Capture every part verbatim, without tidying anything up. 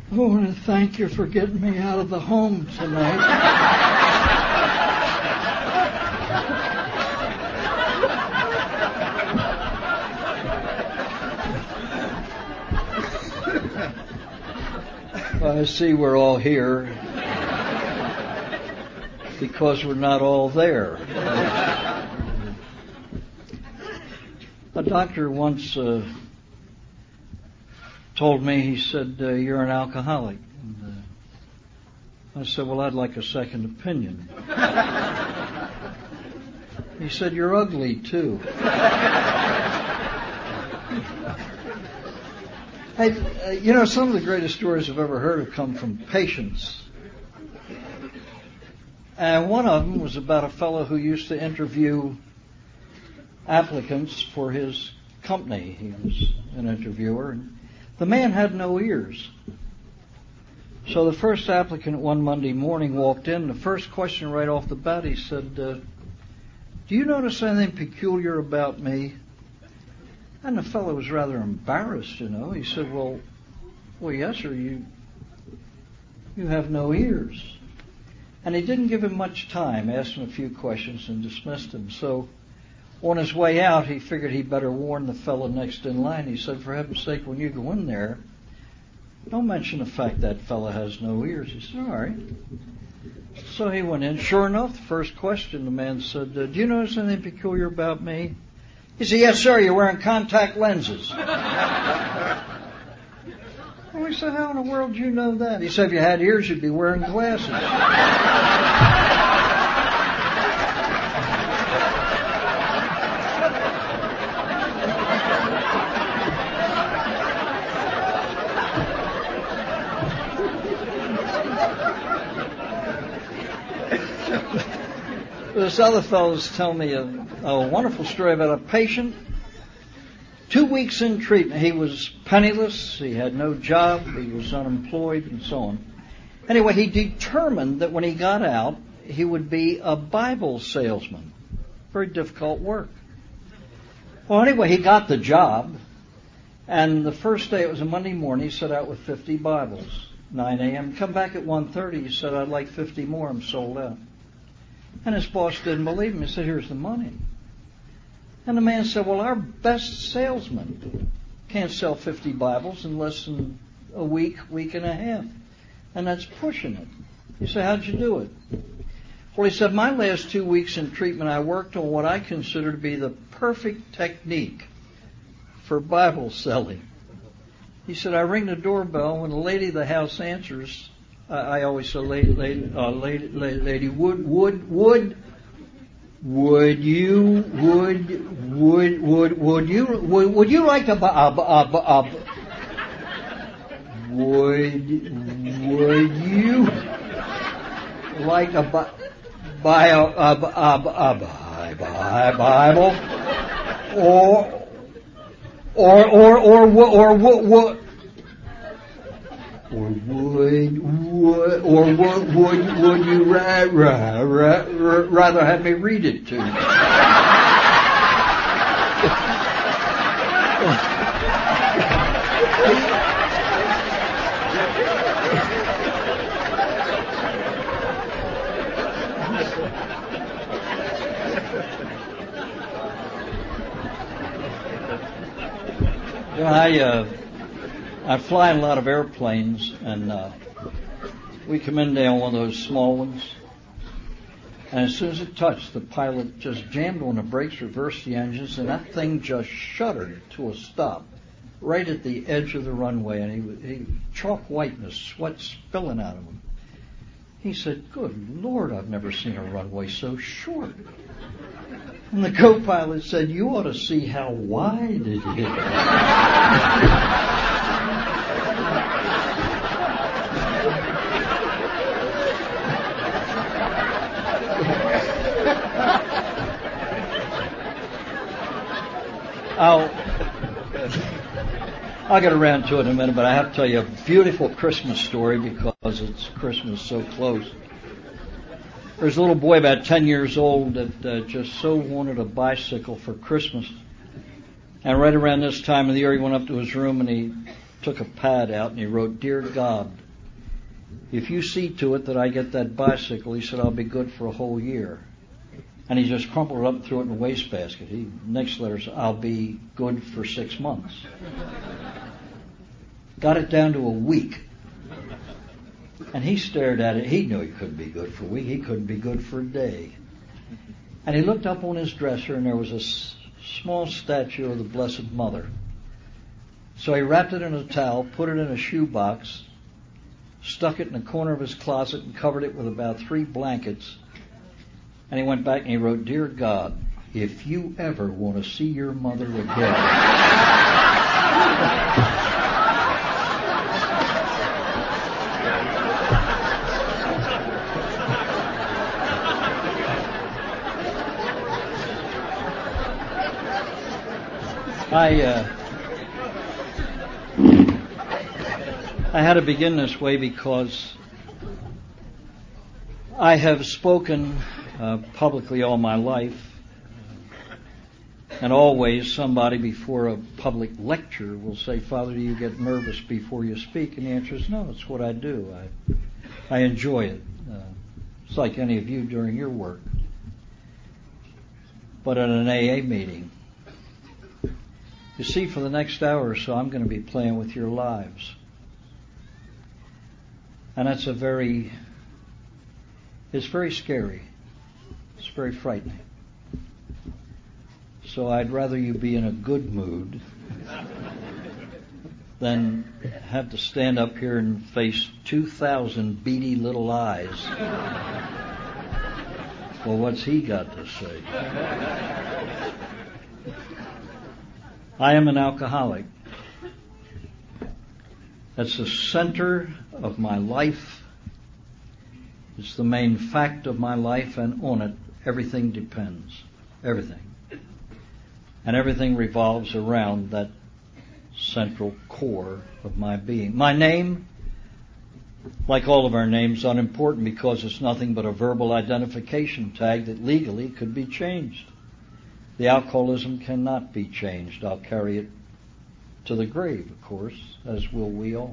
I want to thank you for getting me out of the home tonight. I see we're all here because we're not all there. A doctor once uh, told me, he said, uh, you're an alcoholic. And, uh, I said, well, I'd like a second opinion. He said, you're ugly, too. I, uh, you know, some of the greatest stories I've ever heard have come from patients. And one of them was about a fellow who used to interview applicants for his company. He was an interviewer, and the man had no ears. So the first applicant one Monday morning walked in. The first question right off the bat, he said, uh, do you notice anything peculiar about me? And the fellow was rather embarrassed, you know. He said, well, well, yes, sir, you, you have no ears. And he didn't give him much time, asked him a few questions and dismissed him. So on his way out, he figured he'd better warn the fellow next in line. He said, for heaven's sake, when you go in there, don't mention the fact that fellow has no ears. He said, all right. So he went in. Sure enough, the first question, the man said, uh, do you notice anything peculiar about me? He said, yes, sir, you're wearing contact lenses. Well, he said, how in the world do you know that? He said, if you had ears, you'd be wearing glasses. This other fellow's telling me a, a wonderful story about a patient. Two weeks in treatment, he was penniless, he had no job, he was unemployed, and so on. Anyway, he determined that when he got out, he would be a Bible salesman. Very difficult work. Well, anyway, he got the job, and the first day, it was a Monday morning, he set out with fifty Bibles, nine a.m. Come back at one thirty, he said, I'd like fifty more, I'm sold out. And his boss didn't believe him. He said, here's the money. And the man said, well, our best salesman can't sell fifty Bibles in less than a week, week and a half. And that's pushing it. He said, how'd you do it? Well, he said, my last two weeks in treatment, I worked on what I consider to be the perfect technique for Bible selling. He said, I ring the doorbell. When the lady of the house answers, I always say, lady, lady, uh, lady, lady, lady, would, would, would, would you, would, would, would, would you, would, would you like to, uh, uh, uh, would, would you like to buy, buy a, a, a, a, a Bible, or, or, or, or, or, what, what? Or would, would, or would, would, would you ra- ra- ra- ra- rather have me read it to you? You know, I, uh, I fly in a lot of airplanes, and uh, we come in there on one of those small ones, and as soon as it touched, the pilot just jammed on the brakes, reversed the engines, and that thing just shuddered to a stop right at the edge of the runway, and he, he chalk whiteness, sweat spilling out of him. He said, good Lord, I've never seen a runway so short. And the co-pilot said, you ought to see how wide it is. I'll, I'll get around to it in a minute, but I have to tell you a beautiful Christmas story because it's Christmas so close. There's a little boy about ten years old that uh, just so wanted a bicycle for Christmas. And right around this time of the year, he went up to his room and he took a pad out and he wrote, "Dear God, if you see to it that I get that bicycle," he said, "I'll be good for a whole year." And he just crumpled it up and threw it in a wastebasket. He, next letter said, "I'll be good for six months." Got it down to a week. And he stared at it. He knew he couldn't be good for a week. He couldn't be good for a day. And he looked up on his dresser, and there was a s- small statue of the Blessed Mother. So he wrapped it in a towel, put it in a shoebox, stuck it in the corner of his closet, and covered it with about three blankets. And he went back and he wrote, "Dear God, if you ever want to see your mother again..." I uh, I had to begin this way because I have spoken uh, publicly all my life, and always somebody before a public lecture will say, "Father, do you get nervous before you speak?" And the answer is no. It's what I do. I I enjoy it. Uh, it's like any of you doing your work. But at an A A meeting, you see, for the next hour or so, I'm going to be playing with your lives. And that's a very, it's very scary. It's very frightening. So I'd rather you be in a good mood than have to stand up here and face two thousand beady little eyes. Well, what's he got to say? I am an alcoholic. That's the center of my life. It's the main fact of my life, and on it, everything depends. Everything. And everything revolves around that central core of my being. My name, like all of our names, is unimportant because it's nothing but a verbal identification tag that legally could be changed. The alcoholism cannot be changed. I'll carry it to the grave, of course, as will we all.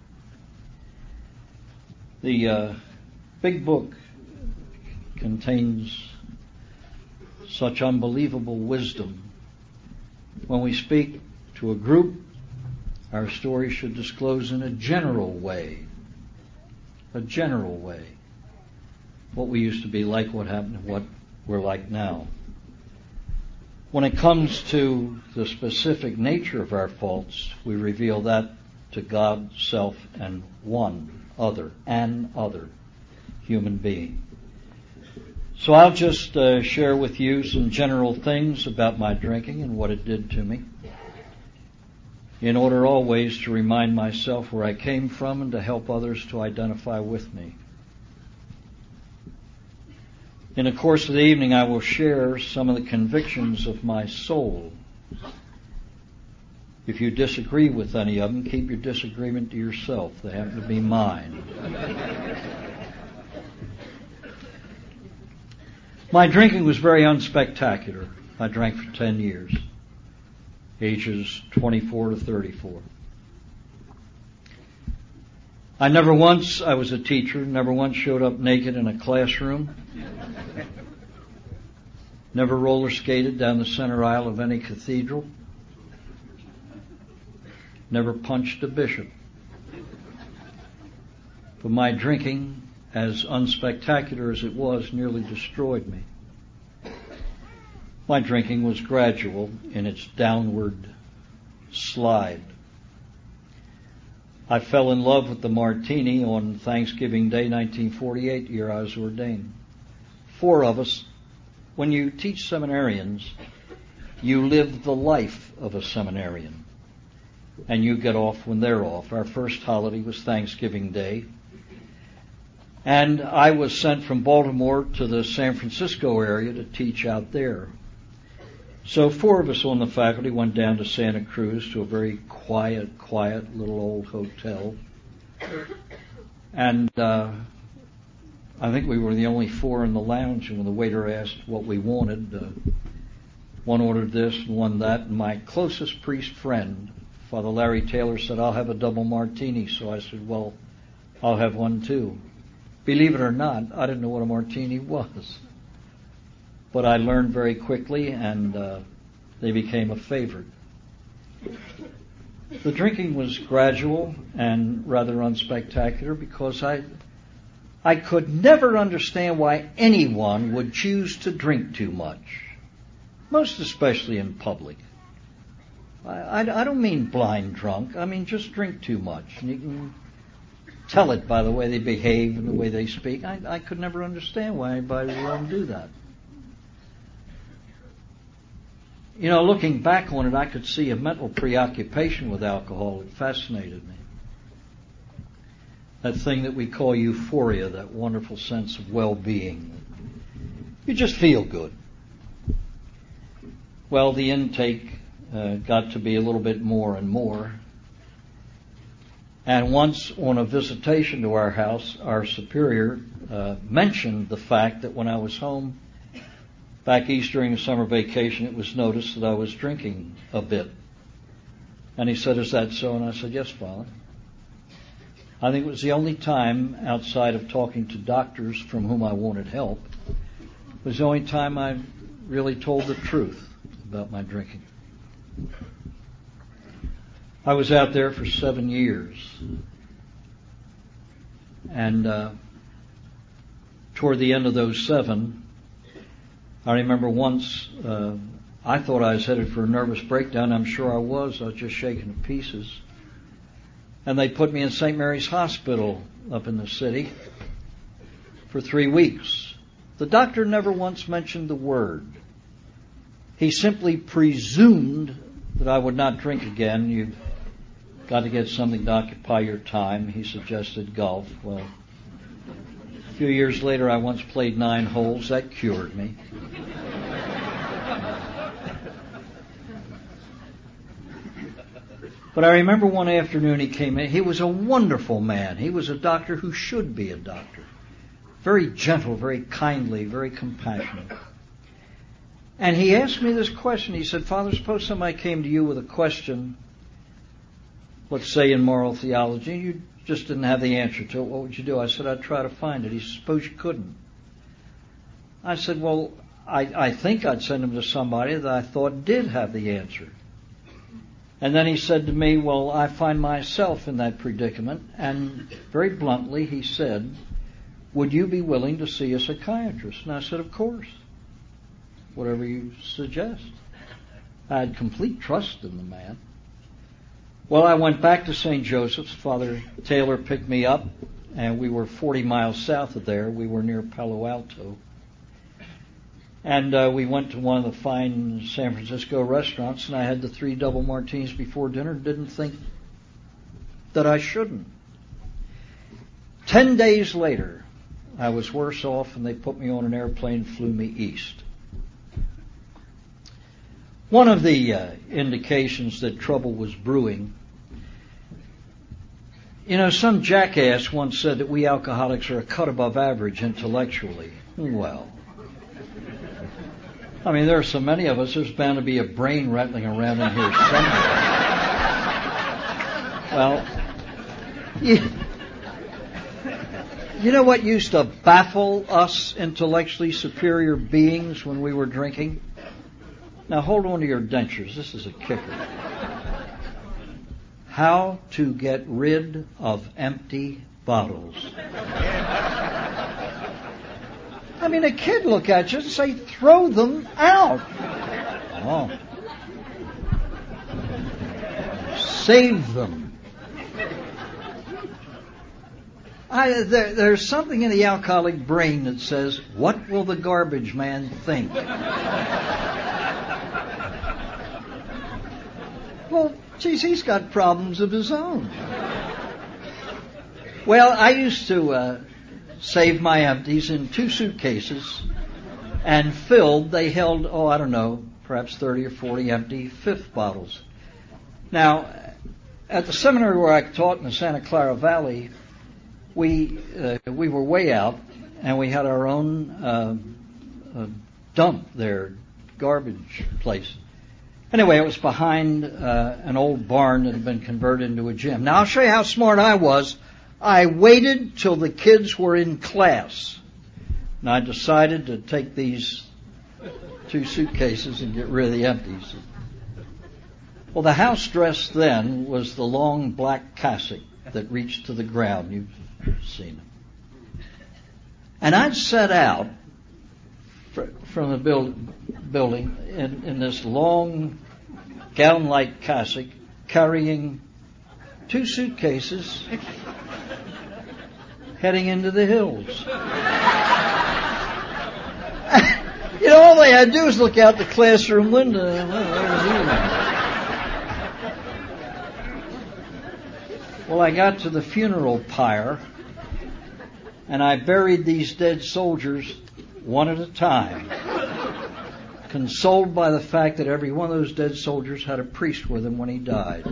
The uh, big book contains such unbelievable wisdom. When we speak to a group, our story should disclose in a general way, a general way, what we used to be like, what happened, and what we're like now. When it comes to the specific nature of our faults, we reveal that to God, self, and one other, an other human being. So I'll just uh, share with you some general things about my drinking and what it did to me, in order always to remind myself where I came from and to help others to identify with me. In the course of the evening, I will share some of the convictions of my soul. If you disagree with any of them, keep your disagreement to yourself. They happen to be mine. My drinking was very unspectacular. I drank for ten years, ages twenty-four to thirty-four. I never once, I was a teacher, never once showed up naked in a classroom. Never roller skated down the center aisle of any cathedral. Never punched a bishop. But my drinking, as unspectacular as it was, nearly destroyed me. My drinking was gradual in its downward slide. I fell in love with the martini on Thanksgiving Day, nineteen forty-eight, the year I was ordained. Four of us. When you teach seminarians, you live the life of a seminarian, and you get off when they're off. Our first holiday was Thanksgiving Day, and I was sent from Baltimore to the San Francisco area to teach out there. So four of us on the faculty went down to Santa Cruz to a very quiet, quiet little old hotel. And uh, I think we were the only four in the lounge, and when the waiter asked what we wanted, uh, one ordered this and one that, and my closest priest friend Father Larry Taylor said, I'll have a double martini. So I said, well, I'll have one too. Believe it or not, I didn't know what a martini was. But I learned very quickly, and uh, they became a favorite. The drinking was gradual and rather unspectacular because I I could never understand why anyone would choose to drink too much, most especially in public. I, I, I don't mean blind drunk. I mean just drink too much. And you can tell it by the way they behave and the way they speak. I, I could never understand why anybody would let them do that. You know, looking back on it, I could see a mental preoccupation with alcohol that fascinated me. That thing that we call euphoria, that wonderful sense of well-being. You just feel good. Well, the intake uh, got to be a little bit more and more. And once on a visitation to our house, our superior uh, mentioned the fact that when I was home back east during the summer vacation, it was noticed that I was drinking a bit. And he said, is that so? And I said, yes, Father. I think it was the only time outside of talking to doctors from whom I wanted help, it was the only time I really told the truth about my drinking. I was out there for seven years. And uh, toward the end of those seven, I remember once uh, I thought I was headed for a nervous breakdown. I'm sure I was. I was just shaken to pieces. And they put me in Saint Mary's Hospital up in the city for three weeks. The doctor never once mentioned the word. He simply presumed that I would not drink again. You've got to get something to occupy your time. He suggested golf. Well, a few years later, I once played nine holes. That cured me. But I remember one afternoon he came in. He was a wonderful man. He was a doctor who should be a doctor. Very gentle, very kindly, very compassionate. And he asked me this question. He said, Father, suppose somebody came to you with a question, let's say in moral theology, and you just didn't have the answer to it. What would you do? I said, I'd try to find it. He said, suppose you couldn't. I said, well, I, I think I'd send him to somebody that I thought did have the answer. And then he said to me, well, I find myself in that predicament. And very bluntly, he said, would you be willing to see a psychiatrist? And I said, of course. Whatever you suggest. I had complete trust in the man. Well, I went back to Saint Joseph's. Father Taylor picked me up, and we were forty miles south of there. We were near Palo Alto. And uh, we went to one of the fine San Francisco restaurants, and I had the three double martinis before dinner and didn't think that I shouldn't. Ten days later, I was worse off, and they put me on an airplane and flew me east. One of the uh, indications that trouble was brewing, you know, some jackass once said that we alcoholics are a cut above average intellectually. Well, I mean, there are so many of us, there's bound to be a brain rattling around in here somewhere. Well, you, you know what used to baffle us intellectually superior beings when we were drinking? Now hold on to your dentures. This is a kicker. How to get rid of empty bottles. I mean, a kid look at you and say, throw them out. Oh. Save them. I, there, there's something in the alcoholic brain that says, what will the garbage man think? Well, geez, he's got problems of his own. Well, I used to uh, save my empties in two suitcases, and filled, they held, oh, I don't know, perhaps thirty or forty empty fifth bottles. Now, at the seminary where I taught in the Santa Clara Valley, we uh, we were way out, and we had our own uh, uh, dump there, garbage place. Anyway, it was behind uh, an old barn that had been converted into a gym. Now, I'll show you how smart I was. I waited till the kids were in class. And I decided to take these two suitcases and get rid of the empties. Well, the house dress then was the long black cassock that reached to the ground. You've seen it. And I'd set out from the build, building in, in this long gown-like cassock, carrying two suitcases, heading into the hills. You know, all they had to do was look out the classroom window. Well, I got to the funeral pyre, and I buried these dead soldiers one at a time, consoled by the fact that every one of those dead soldiers had a priest with him when he died.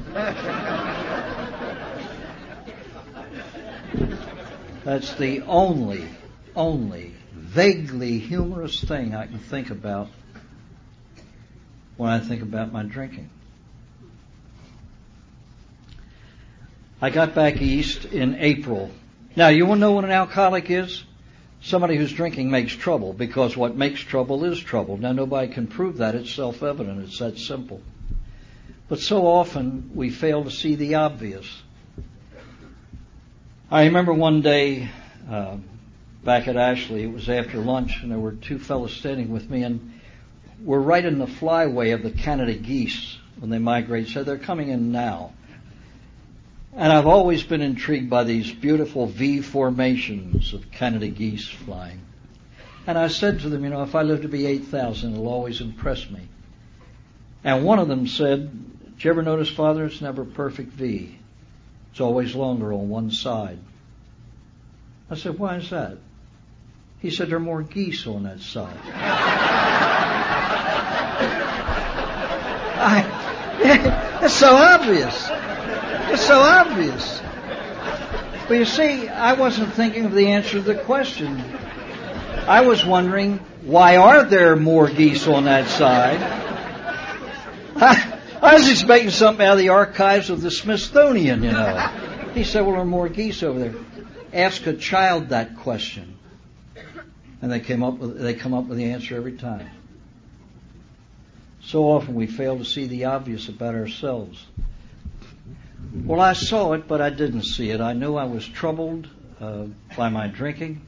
That's the only, only vaguely humorous thing I can think about when I think about my drinking. I got back east in April. Now, you want to know what an alcoholic is? Somebody who's drinking makes trouble, because what makes trouble is trouble. Now, nobody can prove that. It's self-evident. It's that simple. But so often we fail to see the obvious. I remember one day uh, back at Ashley, it was after lunch, and there were two fellows standing with me, and we're right in the flyway of the Canada geese when they migrate, so they're coming in now. And I've always been intrigued by these beautiful V formations of Canada geese flying. And I said to them, you know, if I live to be eight thousand, it'll always impress me. And one of them said, did you ever notice, Father, it's never a perfect V. It's always longer on one side. I said, why is that? He said, there are more geese on that side. I, it's so obvious. It's so obvious. But you see, I wasn't thinking of the answer to the question. I was wondering, why are there more geese on that side? I, I was expecting something out of the archives of the Smithsonian, you know. He said, well, there are more geese over there. Ask a child that question, and they came up with, they come up with the answer every time. So often we fail to see the obvious about ourselves. Well, I saw it, but I didn't see it. I knew I was troubled uh, by my drinking.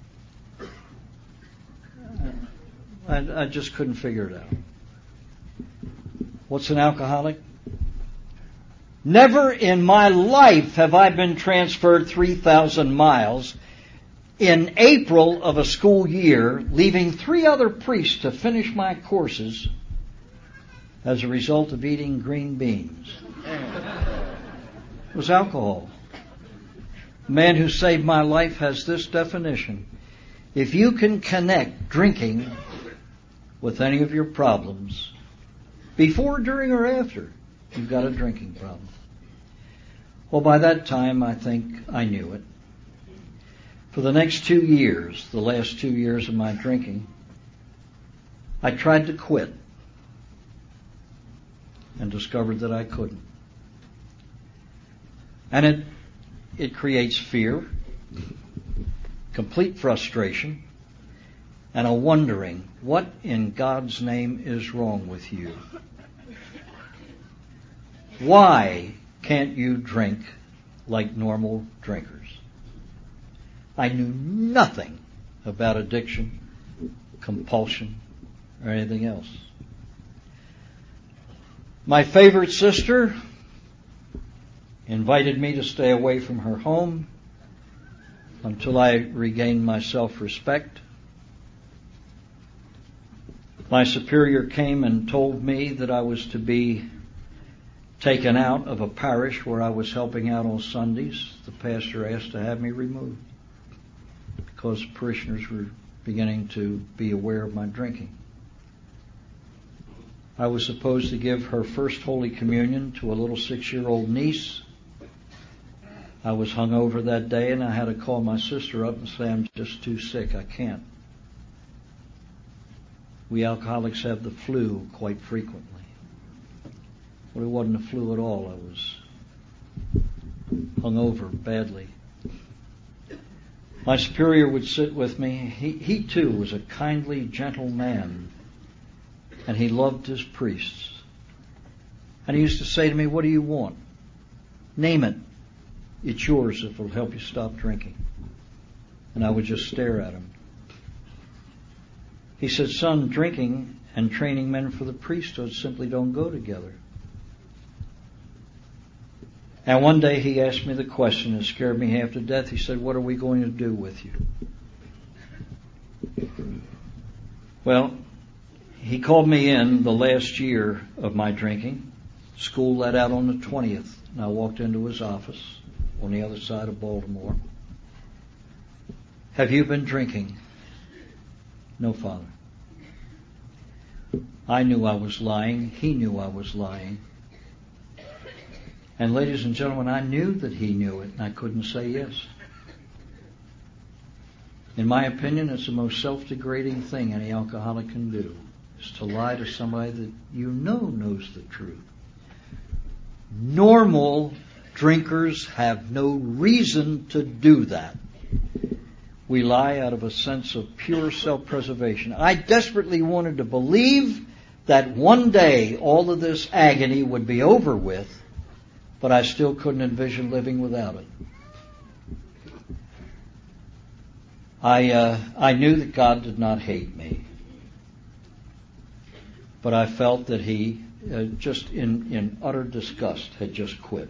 I, I just couldn't figure it out. What's an alcoholic? Never in my life have I been transferred three thousand miles in April of a school year, leaving three other priests to finish my courses as a result of eating green beans. It was alcohol. The man who saved my life has this definition. If you can connect drinking with any of your problems, before, during, or after, you've got a drinking problem. Well, by that time, I think I knew it. For the next two years, the last two years of my drinking, I tried to quit and discovered that I couldn't. And it it creates fear, complete frustration, and a wondering, what in God's name is wrong with you? Why can't you drink like normal drinkers? I knew nothing about addiction, compulsion, or anything else. My favorite sister invited me to stay away from her home until I regained my self-respect. My superior came and told me that I was to be taken out of a parish where I was helping out on Sundays. The pastor asked to have me removed because parishioners were beginning to be aware of my drinking. I was supposed to give her first Holy Communion to a little six-year-old niece. I was hungover that day, and I had to call my sister up and say, I'm just too sick, I can't. We alcoholics have the flu quite frequently. Well, it wasn't the flu at all. I was hungover badly. My superior would sit with me. He, he too was a kindly, gentle man, and he loved his priests. And he used to say to me, "What do you want? Name it. It's yours if it'll help you stop drinking." And I would just stare at him. He said, "Son, drinking and training men for the priesthood simply don't go together." And one day he asked me the question, it scared me half to death. He said, "What are we going to do with you?" Well, he called me in the last year of my drinking. School let out on the twentieth, and I walked into his office on the other side of Baltimore. "Have you been drinking?" "No, Father." I knew I was lying. He knew I was lying. And ladies and gentlemen, I knew that he knew it, and I couldn't say yes. In my opinion, it's the most self-degrading thing any alcoholic can do, is to lie to somebody that you know knows the truth. Normal drinkers have no reason to do that. We lie out of a sense of pure self-preservation. I desperately wanted to believe that one day all of this agony would be over with, but I still couldn't envision living without it. I uh, I knew that God did not hate me, but I felt that He, uh, just in, in utter disgust, had just quit.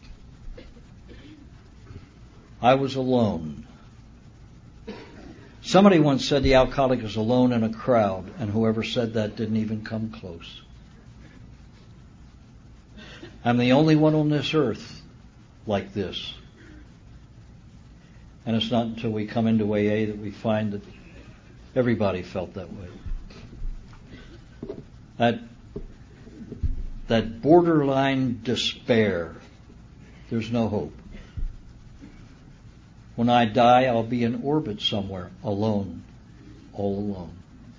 I was alone. Somebody once said the alcoholic is alone in a crowd, and whoever said that didn't even come close. I'm the only one on this earth like this. And it's not until we come into A A that we find that everybody felt that way. That, that borderline despair. There's no hope. When I die, I'll be in orbit somewhere, alone, all alone.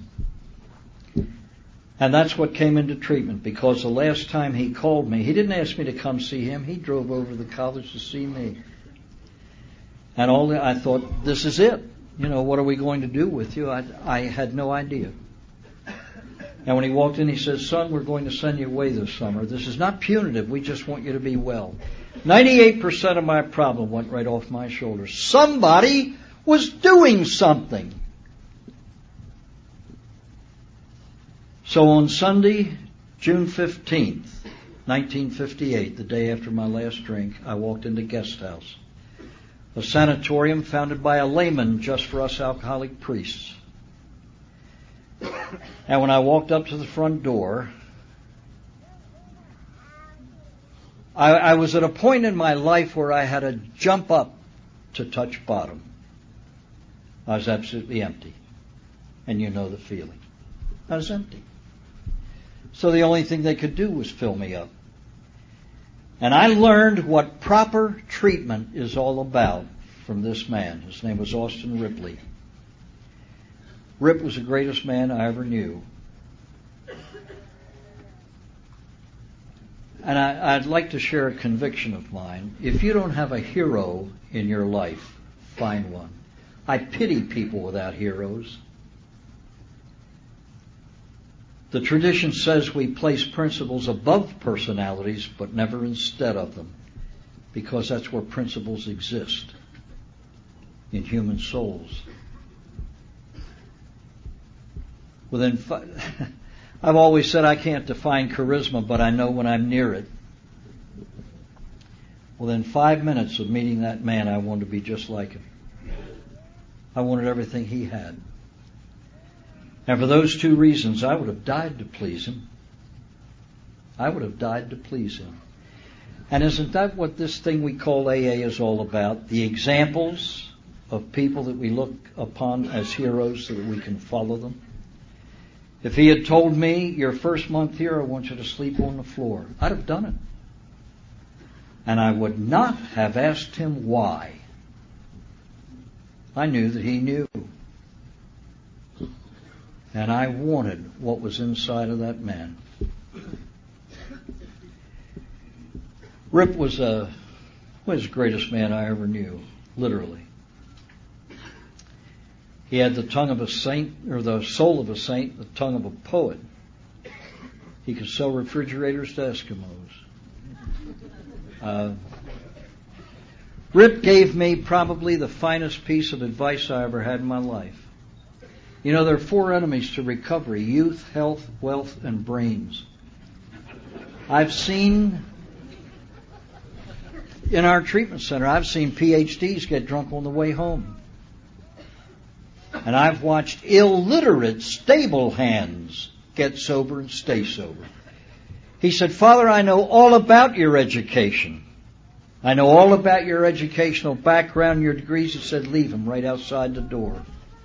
And that's what came into treatment, because the last time he called me, he didn't ask me to come see him. He drove over to the college to see me. And all the, I thought, this is it. You know, what are we going to do with you? I, I had no idea. And when he walked in, he said, "Son, we're going to send you away this summer. This is not punitive. We just want you to be well." ninety-eight percent of my problem went right off my shoulders. Somebody was doing something. So on Sunday, June fifteenth, nineteen fifty-eight, the day after my last drink, I walked into Guest House, a sanatorium founded by a layman just for us alcoholic priests. And when I walked up to the front door, I, I was at a point in my life where I had to jump up to touch bottom. I was absolutely empty. And you know the feeling. I was empty. So the only thing they could do was fill me up. And I learned what proper treatment is all about from this man. His name was Austin Ripley. Rip was the greatest man I ever knew. And I, I'd like to share a conviction of mine. If you don't have a hero in your life, find one. I pity people without heroes. The tradition says we place principles above personalities, but never instead of them, because that's where principles exist, in human souls. Within five, I've always said I can't define charisma, but I know when I'm near it. Within five minutes of meeting that man, I wanted to be just like him. I wanted everything he had. And for those two reasons, I would have died to please him. I would have died to please him. And isn't that what this thing we call A A is all about? The examples of people that we look upon as heroes so that we can follow them. If he had told me, your first month here, I want you to sleep on the floor, I'd have done it. And I would not have asked him why. I knew that he knew. And I wanted what was inside of that man. Rip was, uh, was the greatest man I ever knew, literally. He had the tongue of a saint, or the soul of a saint, the tongue of a poet. He could sell refrigerators to Eskimos. Uh, Rip gave me probably the finest piece of advice I ever had in my life. You know, there are four enemies to recovery: youth, health, wealth, and brains. I've seen, in our treatment center, I've seen P H Ds get drunk on the way home. And I've watched illiterate stable hands get sober and stay sober. He said, Father, I know all about your education. I know all about your educational background, your degrees. He said, leave them right outside the door.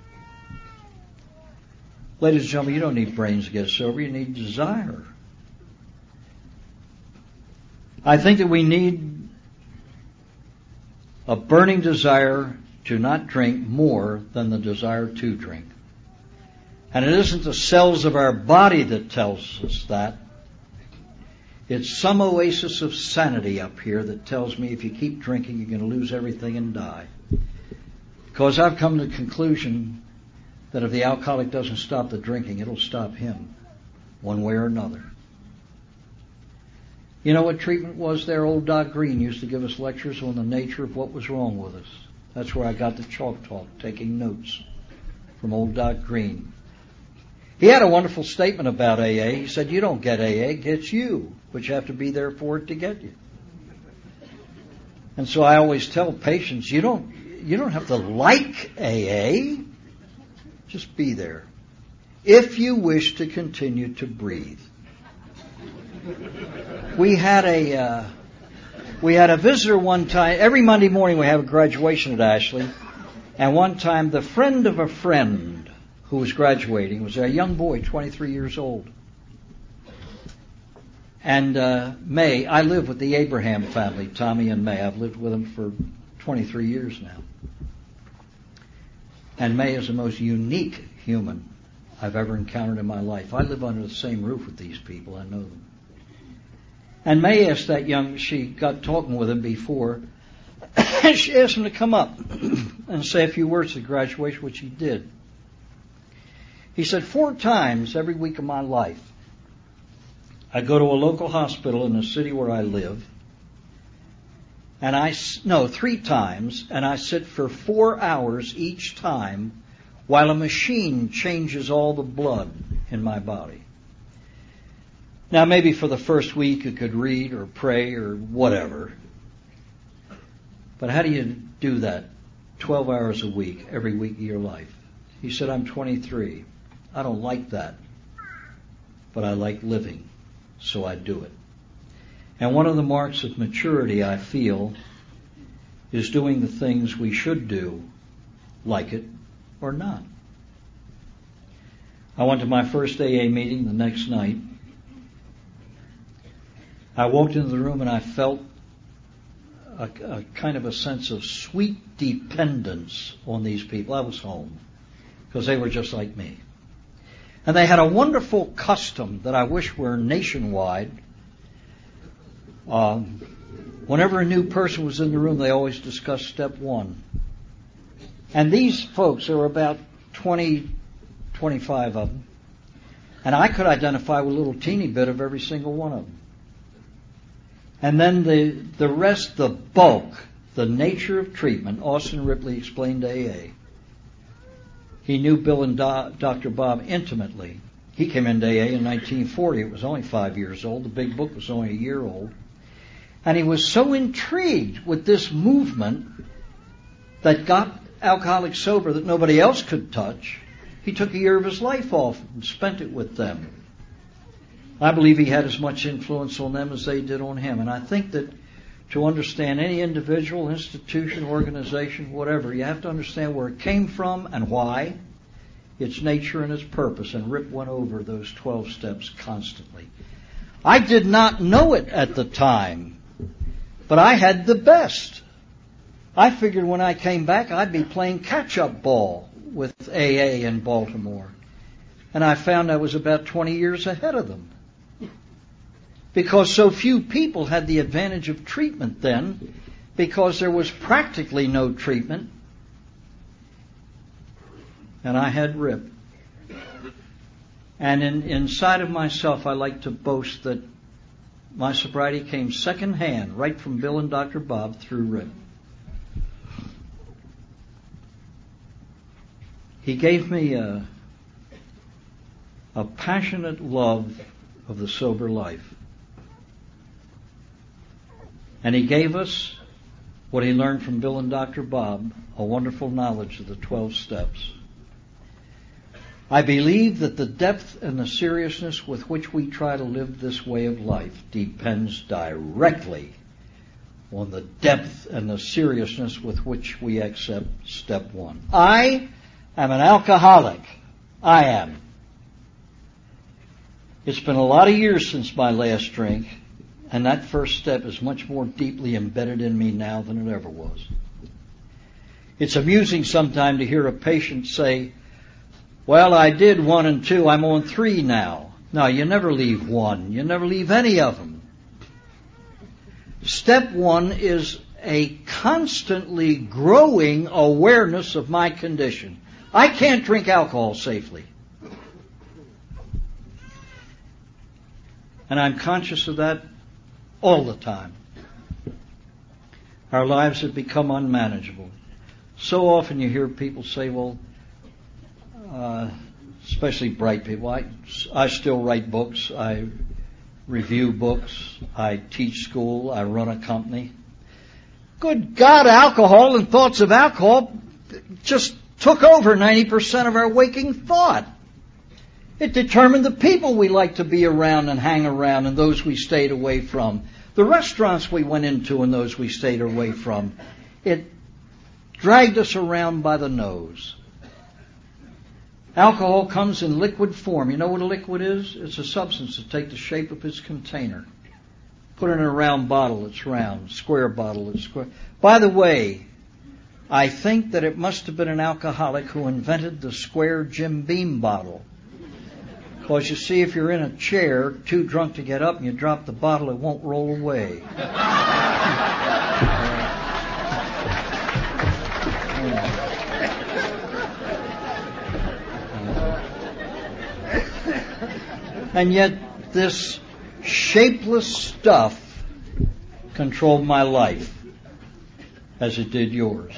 Ladies and gentlemen, you don't need brains to get sober. You need desire. I think that we need a burning desire to not drink more than the desire to drink. And it isn't the cells of our body that tells us that. It's some oasis of sanity up here that tells me if you keep drinking, you're going to lose everything and die. Because I've come to the conclusion that if the alcoholic doesn't stop the drinking, it'll stop him, one way or another. You know what treatment was there? Old Doc Green used to give us lectures on the nature of what was wrong with us. That's where I got the chalk talk, taking notes from old Doc Green. He had a wonderful statement about A A. He said, you don't get A A, it gets you, but you have to be there for it to get you. And so I always tell patients, you don't, you don't have to like A A, just be there. If you wish to continue to breathe. We had a, uh, we had a visitor one time. Every Monday morning we have a graduation at Ashley. And one time the friend of a friend who was graduating was a young boy, twenty-three years old. And uh, May, I live with the Abraham family, Tommy and May. I've lived with them for twenty-three years now. And May is the most unique human I've ever encountered in my life. I live under the same roof with these people. I know them. And May asked that young, she got talking with him before, she asked him to come up and say a few words at graduation, which he did. He said, four times every week of my life, I go to a local hospital in the city where I live, and I, no, three times, and I sit for four hours each time while a machine changes all the blood in my body. Now, maybe for the first week you could read or pray or whatever. But how do you do that twelve hours a week, every week of your life? He said, I'm twenty-three. I don't like that. But I like living, so I do it. And one of the marks of maturity, I feel, is doing the things we should do, like it or not. I went to my first A A meeting the next night. I walked into the room and I felt a, a kind of a sense of sweet dependence on these people. I was home because they were just like me. And they had a wonderful custom that I wish were nationwide. Um, whenever a new person was in the room, they always discussed step one. And these folks, there were about twenty, twenty-five of them, and I could identify with a little teeny bit of every single one of them. And then the the rest, the bulk, the nature of treatment, Austin Ripley explained A A. He knew Bill and Do- Doctor Bob intimately. He came into A A in nineteen forty. It was only five years old. The big book was only a year old. And he was so intrigued with this movement that got alcoholics sober that nobody else could touch, he took a year of his life off and spent it with them. I believe he had as much influence on them as they did on him. And I think that to understand any individual, institution, organization, whatever, you have to understand where it came from and why, its nature and its purpose. And Rip went over those twelve steps constantly. I did not know it at the time, but I had the best. I figured when I came back I'd be playing catch-up ball with A A in Baltimore. And I found I was about twenty years ahead of them. because so few people had the advantage of treatment then, because there was practically no treatment. And I had R I P. And in, inside of myself, I like to boast that my sobriety came secondhand, right from Bill and Doctor Bob, through R I P. He gave me a, a passionate love of the sober life. And he gave us what he learned from Bill and Doctor Bob, a wonderful knowledge of the twelve steps. I believe that the depth and the seriousness with which we try to live this way of life depends directly on the depth and the seriousness with which we accept step one. I am an alcoholic. I am. It's been a lot of years since my last drink, and that first step is much more deeply embedded in me now than it ever was. It's amusing sometimes to hear a patient say, well, I did one and two, I'm on three now. No, you never leave one. You never leave any of them. Step one is a constantly growing awareness of my condition. I can't drink alcohol safely. And I'm conscious of that all the time. Our lives have become unmanageable. So often you hear people say, well, uh, especially bright people, I, I still write books, I review books, I teach school, I run a company. Good God, alcohol and thoughts of alcohol just took over ninety percent of our waking thought. It determined the people we like to be around and hang around and those we stayed away from. The restaurants we went into and those we stayed away from. It dragged us around by the nose. Alcohol comes in liquid form. You know what a liquid is? It's a substance that takes the shape of its container. Put it in a round bottle, it's round. Square bottle, it's square. By the way, I think that it must have been an alcoholic who invented the square Jim Beam bottle. Because you see, if you're in a chair, too drunk to get up, and you drop the bottle, it won't roll away. And yet, this shapeless stuff controlled my life, as it did yours.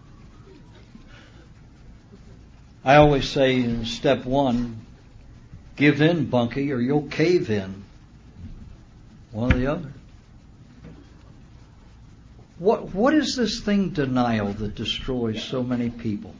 I always say in step one, give in, Bunky, or you'll cave in. One or the other. What what is this thing, denial, that destroys so many people?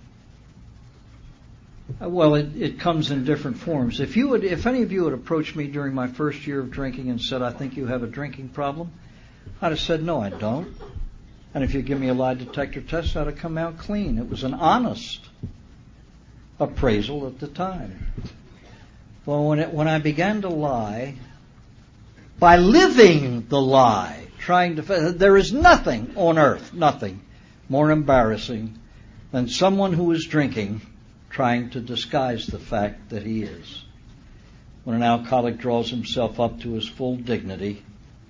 Well, it, it comes in different forms. If you would, if any of you had approached me during my first year of drinking and said, I think you have a drinking problem, I'd have said, no, I don't. And if you give me a lie detector test, I'd have come out clean. It was an honest appraisal at the time. Well, when it, when I began to lie, by living the lie, trying to, there is nothing on earth, nothing more embarrassing than someone who is drinking trying to disguise the fact that he is. When an alcoholic draws himself up to his full dignity,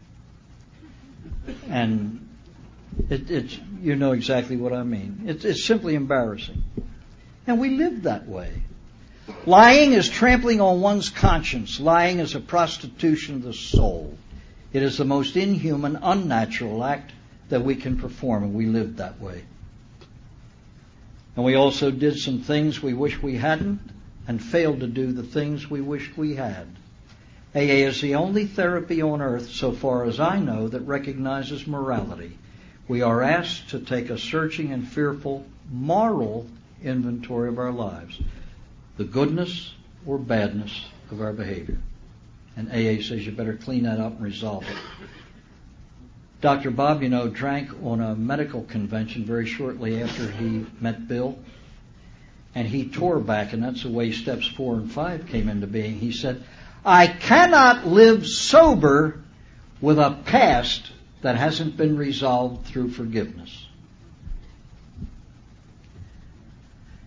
and it, it's, you know exactly what I mean. It's, it's simply embarrassing. And we live that way. Lying is trampling on one's conscience. Lying is a prostitution of the soul. It is the most inhuman, unnatural act that we can perform, and we live that way. And we also did some things we wish we hadn't, and failed to do the things we wished we had. A A is the only therapy on earth, so far as I know, that recognizes morality. We are asked to take a searching and fearful moral inventory of our lives, the goodness or badness of our behavior. And A A says you better clean that up and resolve it. Doctor Bob, you know, drank on a medical convention very shortly after he met Bill. And he tore back, and that's the way steps four and five came into being. He said, I cannot live sober with a past that hasn't been resolved through forgiveness.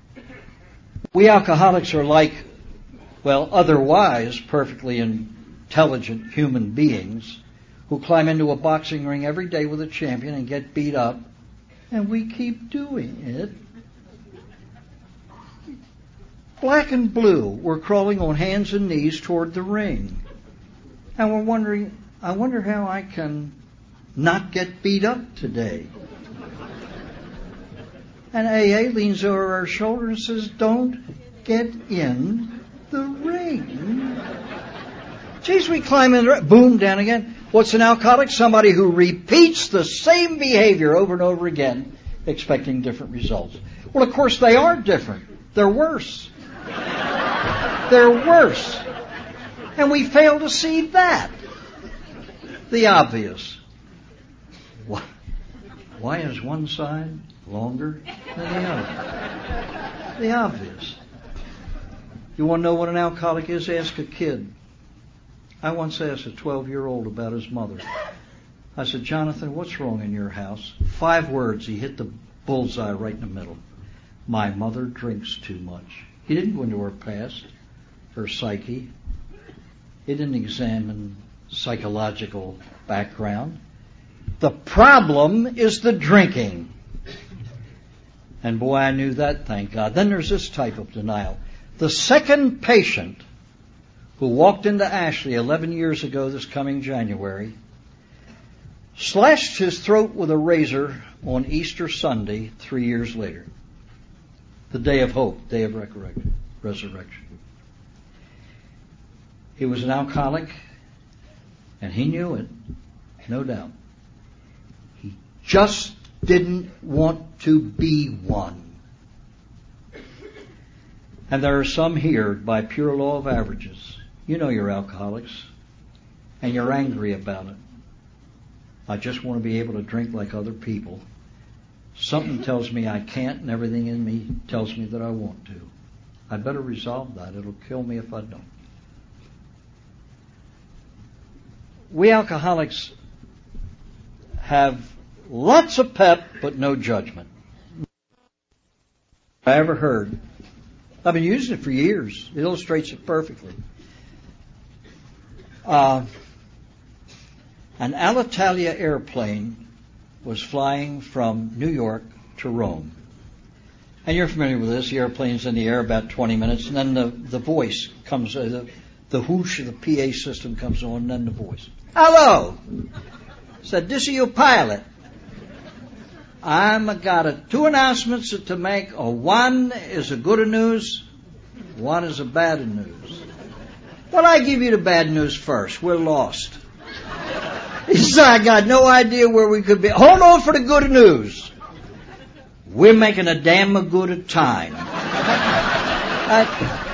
We alcoholics are like, well, otherwise perfectly and intelligent human beings who climb into a boxing ring every day with a champion and get beat up, and we keep doing it. Black and blue, we're crawling on hands and knees toward the ring. And we're wondering, I wonder how I can not get beat up today. And A A leans over our shoulder and says, don't get in the ring. Geez, we climb in the ring, boom, down again. What's an alcoholic? Somebody who repeats the same behavior over and over again, expecting different results. Well, of course, they are different. They're worse. They're worse. And we fail to see that. The obvious. Why, why is one side longer than the other? The obvious. You want to know what an alcoholic is? Ask a kid. I once asked a twelve-year-old about his mother. I said, Jonathan, what's wrong in your house? Five words. He hit the bullseye right in the middle. My mother drinks too much. He didn't go into her past, her psyche. He didn't examine psychological background. The problem is the drinking. And boy, I knew that, thank God. Then there's this type of denial. The second patient who walked into Ashley eleven years ago this coming January, slashed his throat with a razor on Easter Sunday three years later. The day of hope, day of resurrection. He was an alcoholic, and he knew it, no doubt. He just didn't want to be one. And there are some here, by pure law of averages. You know you're alcoholics, and you're angry about it. I just want to be able to drink like other people. Something tells me I can't, and everything in me tells me that I want to. I'd better resolve that. It'll kill me if I don't. We alcoholics have lots of pep, but no judgment. I ever heard. I've been using it for years. It illustrates it perfectly. Uh, an Alitalia airplane was flying from New York to Rome. And you're familiar with this. The airplane's in the air about twenty minutes, and then the, the voice comes, uh, the, the whoosh of the P A system comes on, and then the voice. Hello! Said, this is your pilot. I'm got a, two announcements to make. Oh, one is a good news, one is a bad news. Well, I give you the bad news first. We're lost. He said, I got no idea where we could be. Hold on for the good news. We're making a damn good time. That,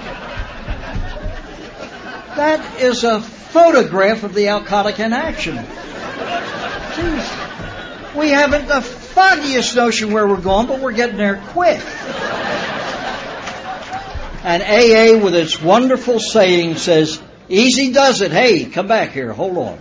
that is a photograph of the alcoholic in action. Jeez. We haven't the foggiest notion where we're going, but we're getting there quick. And A A, with its wonderful saying, says, easy does it. Hey, come back here. Hold on.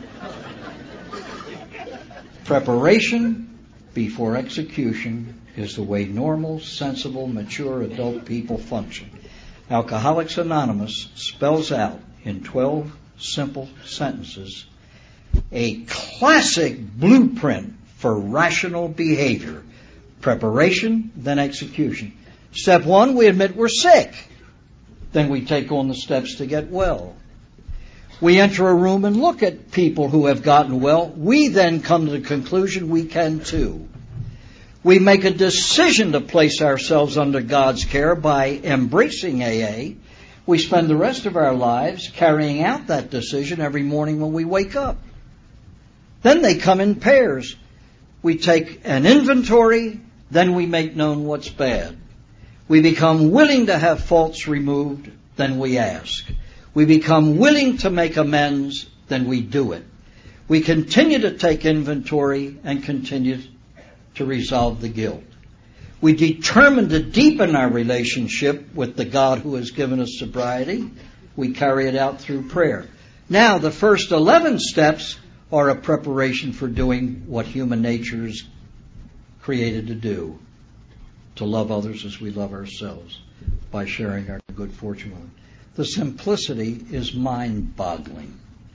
Preparation before execution is the way normal, sensible, mature adult people function. Alcoholics Anonymous spells out in twelve simple sentences a classic blueprint for rational behavior. Preparation, then execution. Step one, we admit we're sick. Then we take on the steps to get well. We enter a room and look at people who have gotten well. We then come to the conclusion we can too. We make a decision to place ourselves under God's care by embracing A A. We spend the rest of our lives carrying out that decision every morning when we wake up. Then they come in pairs. We take an inventory, then we make known what's bad. We become willing to have faults removed, then we ask. We become willing to make amends, then we do it. We continue to take inventory and continue to resolve the guilt. We determine to deepen our relationship with the God who has given us sobriety. We carry it out through prayer. Now, the first eleven steps are a preparation for doing what human nature is created to do, to love others as we love ourselves, by sharing our good fortune with them. The simplicity is mind-boggling.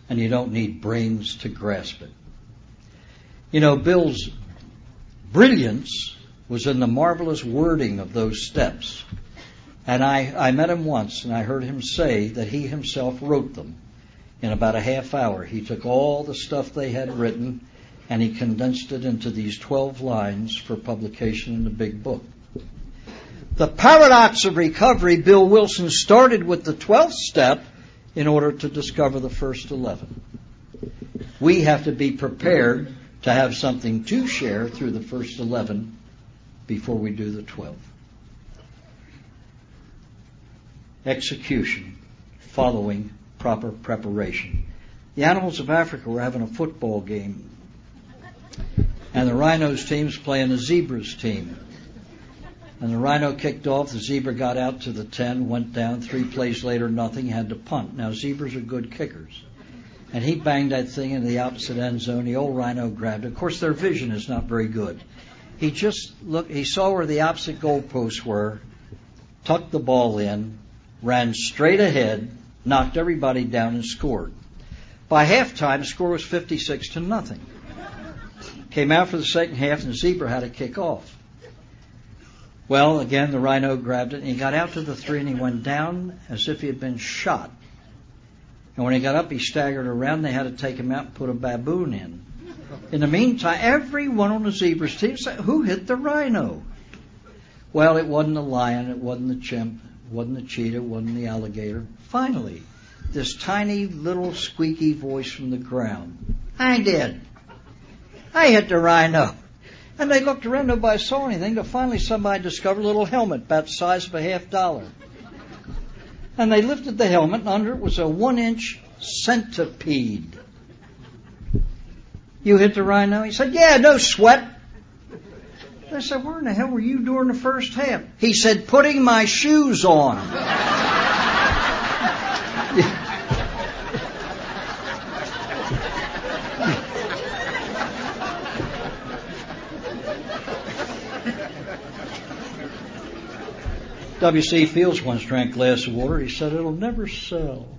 and you don't need brains to grasp it. You know, Bill's brilliance was in the marvelous wording of those steps. And I, I met him once, and I heard him say that he himself wrote them. In about a half hour, he took all the stuff they had written, and he condensed it into these twelve lines for publication in the big book. The paradox of recovery, Bill Wilson started with the twelfth step in order to discover the first eleven. We have to be prepared to have something to share through the first eleven before we do the twelve. Execution, following proper preparation. The animals of Africa were having a football game, and the rhinos team's playing the zebras team. And the rhino kicked off, the zebra got out to the ten, went down, three plays later, nothing, had to punt. Now, zebras are good kickers. And he banged that thing into the opposite end zone. The old rhino grabbed it. Of course, their vision is not very good. He just looked, he saw where the opposite goalposts were, tucked the ball in, ran straight ahead, knocked everybody down, and scored. By halftime, the score was fifty-six to nothing. Came out for the second half, and the zebra had to kick off. Well, again, the rhino grabbed it, and he got out to the three, and he went down as if he had been shot. And when he got up, he staggered around. They had to take him out and put a baboon in. In the meantime, everyone on the zebra's team said, who hit the rhino? Well, it wasn't the lion, it wasn't the chimp, it wasn't the cheetah, it wasn't the alligator. Finally, this tiny little squeaky voice from the ground. I did. I hit the rhino. And they looked around, nobody saw anything, till finally somebody discovered a little helmet about the size of a half dollar. And they lifted the helmet, and under it was a one-inch centipede. You hit the rhino? He said, yeah, no sweat. They said, where in the hell were you during the first half? He said, putting my shoes on. W C Fields once drank a glass of water. He said, it'll never sell.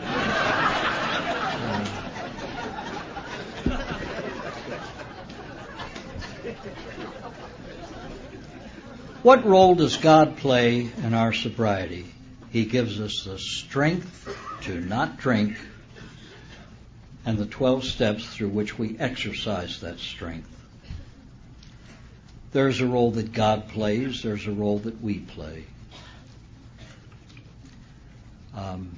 What role does God play in our sobriety? He gives us the strength to not drink and the twelve steps through which we exercise that strength. There's a role that God plays. There's a role that we play. Um,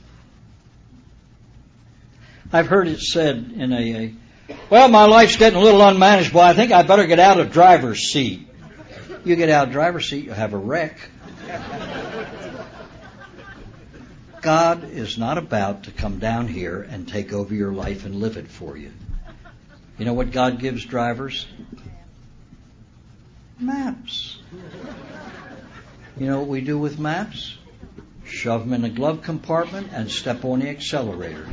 I've heard it said in A A, well, my life's getting a little unmanageable. I think I better get out of driver's seat. You get out of driver's seat, you have a wreck. God is not about to come down here and take over your life and live it for you. You know what God gives drivers? Maps. You know what we do with maps? Shove them in the glove compartment and step on the accelerator.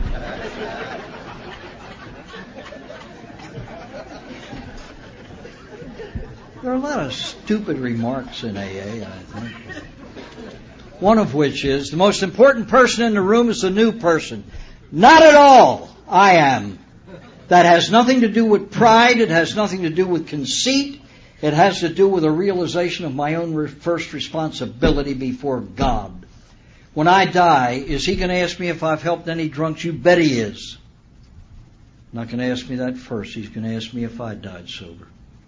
There are a lot of stupid remarks in A A, I think. One of which is, the most important person in the room is the new person. Not at all. I am. That has nothing to do with pride. It has nothing to do with conceit. It has to do with a realization of my own first responsibility before God. When I die, is he going to ask me if I've helped any drunks? You bet he is. Not going to ask me that first. He's going to ask me if I died sober.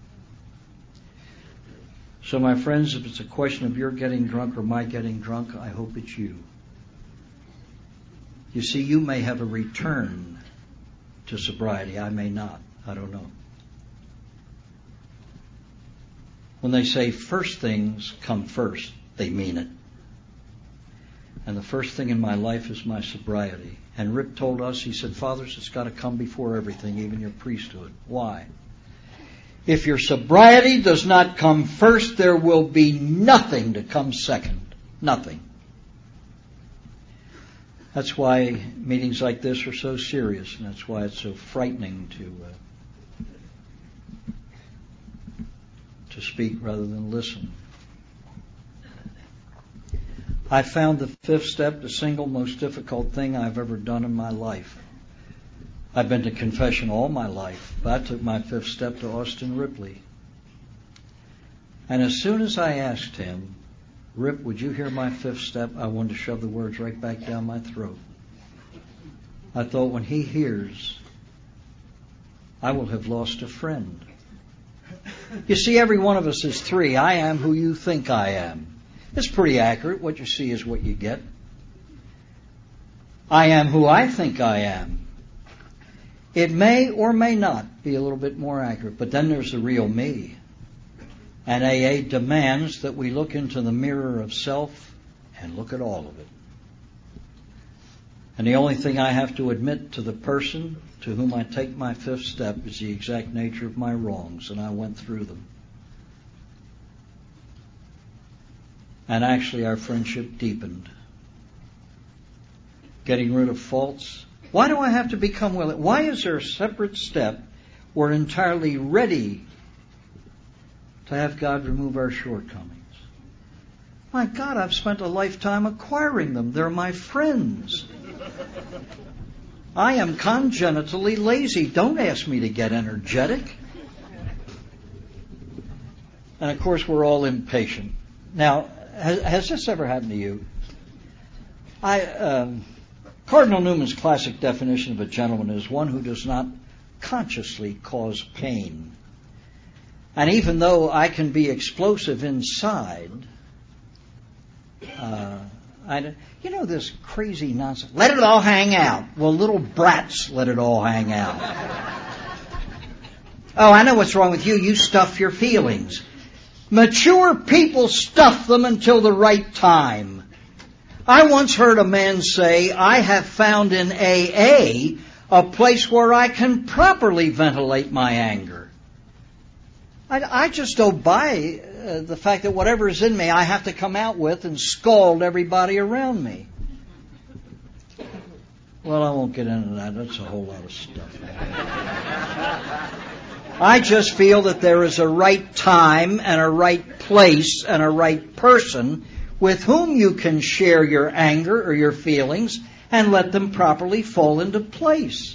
So, my friends, if it's a question of your getting drunk or my getting drunk, I hope it's you. You see, you may have a return to sobriety. I may not. I don't know. When they say first things come first, they mean it. And the first thing in my life is my sobriety. And Rip told us, he said, fathers, it's got to come before everything, even your priesthood. Why? If your sobriety does not come first, there will be nothing to come second. Nothing. That's why meetings like this are so serious, and that's why it's so frightening to uh, to speak rather than listen. I found the fifth step the single most difficult thing I've ever done in my life. I've been to confession all my life, but I took my fifth step to Austin Ripley. And as soon as I asked him, Rip, would you hear my fifth step? I wanted to shove the words right back down my throat. I thought, when he hears, I will have lost a friend. You see, every one of us is three. I am who you think I am. It's pretty accurate. What you see is what you get. I am who I think I am. It may or may not be a little bit more accurate, but then there's the real me. And A A demands that we look into the mirror of self and look at all of it. And the only thing I have to admit to the person to whom I take my fifth step is the exact nature of my wrongs, and I went through them. And actually our friendship deepened. Getting rid of faults. Why do I have to become willing? Why is there a separate step? We're entirely ready to have God remove our shortcomings. My God, I've spent a lifetime acquiring them. They're my friends. I am congenitally lazy. Don't ask me to get energetic. And of course, we're all impatient. Now, has, has this ever happened to you? I, um, Cardinal Newman's classic definition of a gentleman is one who does not consciously cause pain. And even though I can be explosive inside, uh, I, you know this crazy nonsense. Let it all hang out. Well, little brats let it all hang out. Oh, I know what's wrong with you. You stuff your feelings. Mature people stuff them until the right time. I once heard a man say, I have found in A A a place where I can properly ventilate my anger. I, I just don't buy uh, the fact that whatever is in me I have to come out with and scald everybody around me. Well, I won't get into that. That's a whole lot of stuff. I just feel that there is a right time and a right place and a right person with whom you can share your anger or your feelings and let them properly fall into place.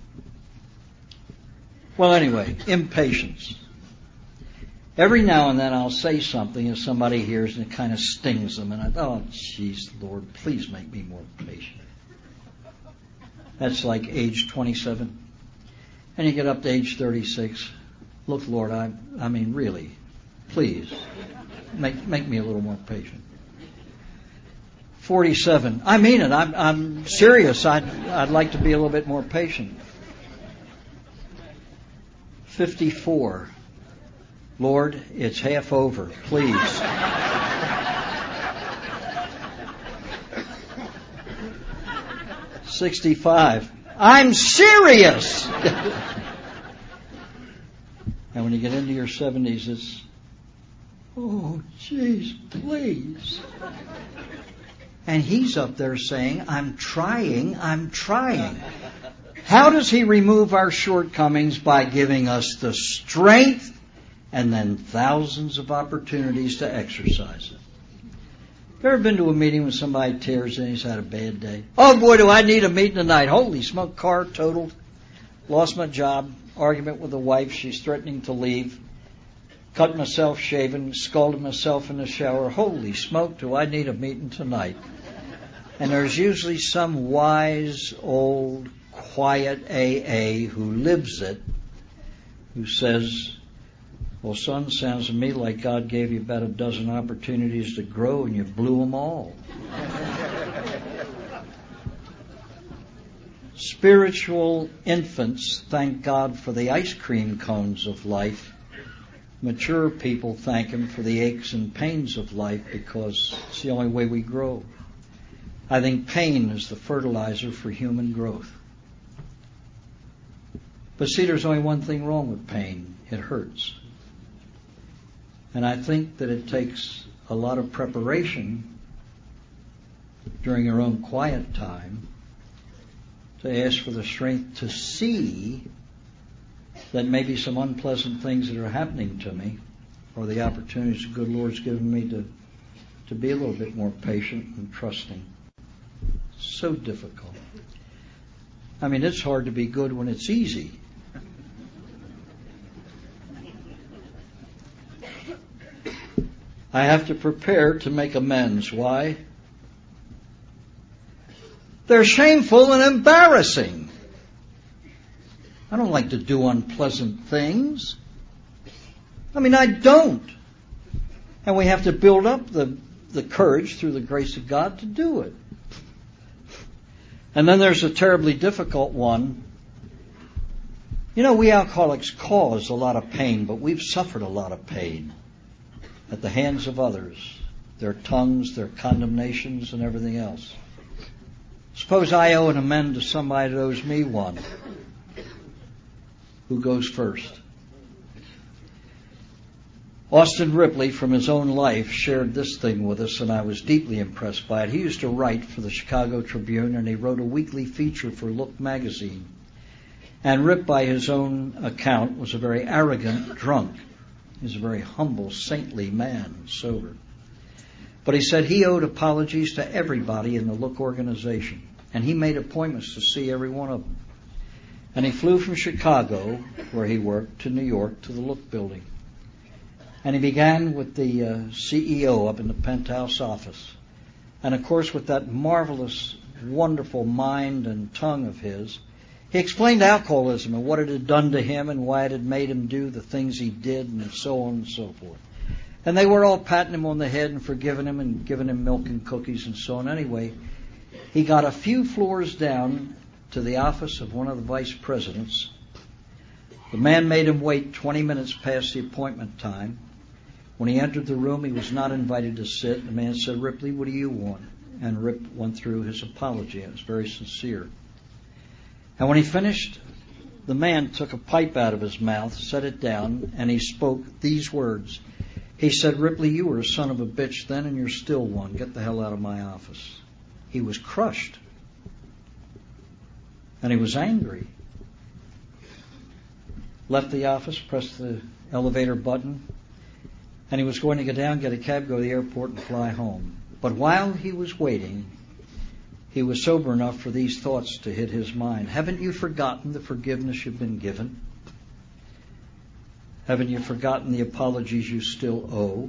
Well, anyway, impatience. Every now and then I'll say something and somebody hears and it kind of stings them. And I, oh, jeez, Lord, please make me more patient. That's like age twenty-seven. And you get up to age thirty-six. Look, Lord, I, I mean, really, please, make make me a little more patient. forty-seven. I mean it. I'm, I'm serious. I'd, I'd like to be a little bit more patient. fifty-four. Lord, it's half over. Please. sixty-five. I'm serious. And when you get into your seventies, it's, oh, geez, please. And he's up there saying, I'm trying, I'm trying. How does he remove our shortcomings? By giving us the strength and then thousands of opportunities to exercise it. Have you ever been to a meeting when somebody tears in, he's had a bad day? Oh boy, do I need a meeting tonight. Holy smoke, car totaled, lost my job, argument with the wife, she's threatening to leave, cut myself shaving, scalded myself in the shower. Holy smoke, do I need a meeting tonight? And there's usually some wise, old, quiet A A who lives it, who says, well, son, sounds to me like God gave you about a dozen opportunities to grow and you blew them all. Spiritual infants thank God for the ice cream cones of life. Mature people thank Him for the aches and pains of life because it's the only way we grow. I think pain is the fertilizer for human growth. But see, there's only one thing wrong with pain. It hurts. And I think that it takes a lot of preparation during your own quiet time to ask for the strength to see that maybe some unpleasant things that are happening to me or the opportunities the good Lord's given me to, to be a little bit more patient and trusting. So difficult. I mean, it's hard to be good when it's easy. I have to prepare to make amends. Why? They're shameful and embarrassing. I don't like to do unpleasant things. I mean, I don't. And we have to build up the, the courage through the grace of God to do it. And then there's a terribly difficult one. You know, we alcoholics cause a lot of pain, but we've suffered a lot of pain at the hands of others. Their tongues, their condemnations, and everything else. Suppose I owe an amend to somebody that owes me one. Who goes first? Austin Ripley, from his own life, shared this thing with us, and I was deeply impressed by it. He used to write for the Chicago Tribune, and he wrote a weekly feature for Look magazine. And Rip, by his own account, was a very arrogant drunk. He was a very humble, saintly man, sober. But he said he owed apologies to everybody in the Look organization, and he made appointments to see every one of them. And he flew from Chicago, where he worked, to New York, to the Look building. And he began with the uh, C E O up in the penthouse office. And of course, with that marvelous, wonderful mind and tongue of his, he explained alcoholism and what it had done to him and why it had made him do the things he did and so on and so forth. And they were all patting him on the head and forgiving him and giving him milk and cookies and so on. Anyway, he got a few floors down to the office of one of the vice presidents. The man made him wait twenty minutes past the appointment time. When he entered the room, he was not invited to sit. The man said, "Ripley, what do you want?" And Rip went through his apology. It was very sincere. And when he finished, the man took a pipe out of his mouth, set it down, and he spoke these words. He said, "Ripley, you were a son of a bitch then, and you're still one. Get the hell out of my office." He was crushed. And he was angry. Left the office, pressed the elevator button, and he was going to get down, get a cab, go to the airport, and fly home. But while he was waiting, he was sober enough for these thoughts to hit his mind. Haven't you forgotten the forgiveness you've been given? Haven't you forgotten the apologies you still owe?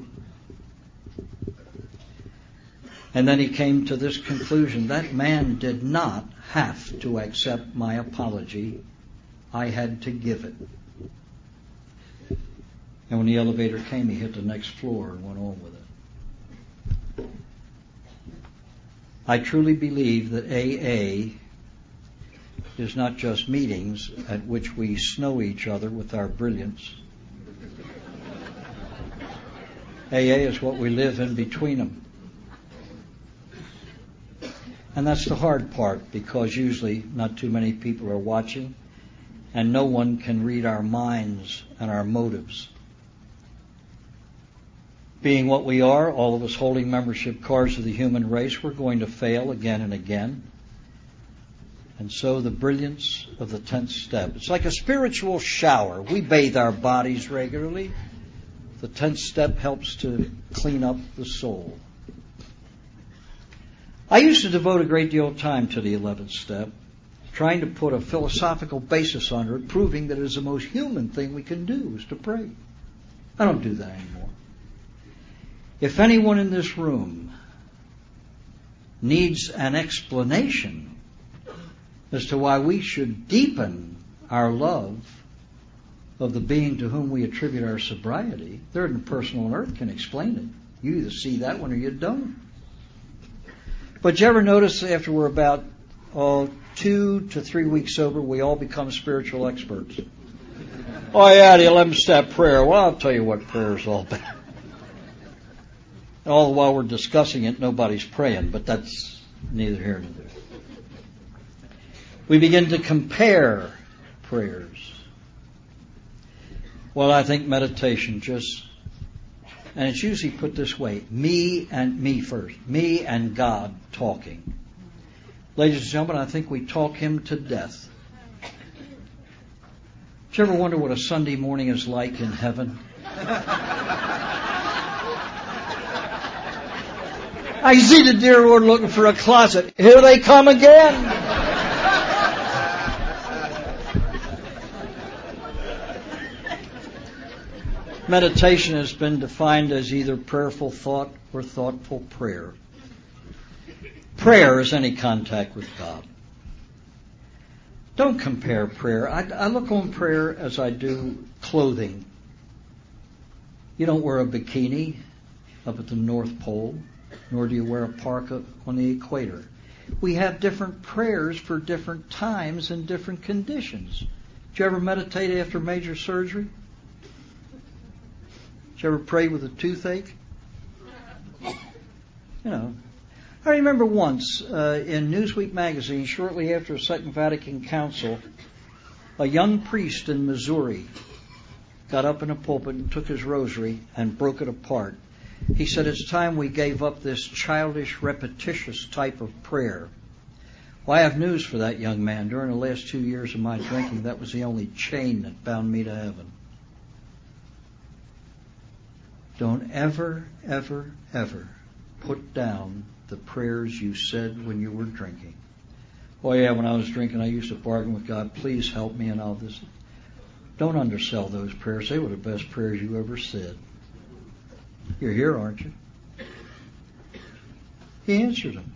And then he came to this conclusion. That man did not have to accept my apology. I had to give it. And when the elevator came, he hit the next floor and went on with it. I truly believe that A A is not just meetings at which we snow each other with our brilliance. A A is what we live in between them. And that's the hard part, because usually not too many people are watching, and no one can read our minds and our motives. Being what we are, all of us holding membership cards of the human race, we're going to fail again and again. And so the brilliance of the tenth step. It's like a spiritual shower. We bathe our bodies regularly. The tenth step helps to clean up the soul. I used to devote a great deal of time to the eleventh step, trying to put a philosophical basis under it, proving that it is the most human thing we can do, is to pray. I don't do that anymore. If anyone in this room needs an explanation as to why we should deepen our love of the being to whom we attribute our sobriety, third and personal on earth can explain it. You either see that one or you don't. But did you ever notice after we're about oh, two to three weeks sober, we all become spiritual experts? Oh yeah, the eleven-step prayer. Well, I'll tell you what prayer is all about. All the while we're discussing it, nobody's praying, but that's neither here nor there. We begin to compare prayers. Well, I think meditation just, and it's usually put this way, me and me first, me and God talking. Ladies and gentlemen, I think we talk Him to death. Did you ever wonder what a Sunday morning is like in heaven? I see the dear Lord looking for a closet. Here they come again. Meditation has been defined as either prayerful thought or thoughtful prayer. Prayer is any contact with God. Don't compare prayer. I, I look on prayer as I do clothing. You don't wear a bikini up at the North Pole, nor do you wear a parka on the equator. We have different prayers for different times and different conditions. Did you ever meditate after major surgery? Did you ever pray with a toothache? You know. I remember once uh, in Newsweek magazine, shortly after the Second Vatican Council, a young priest in Missouri got up in a pulpit and took his rosary and broke it apart. He said, it's time we gave up this childish, repetitious type of prayer. Well, I have news for that young man. During the last two years of my drinking, that was the only chain that bound me to heaven. Don't ever, ever, ever put down the prayers you said when you were drinking. Oh yeah, when I was drinking, I used to bargain with God, please help me and all this. Don't undersell those prayers. They were the best prayers you ever said. You're here, aren't you? He answered them.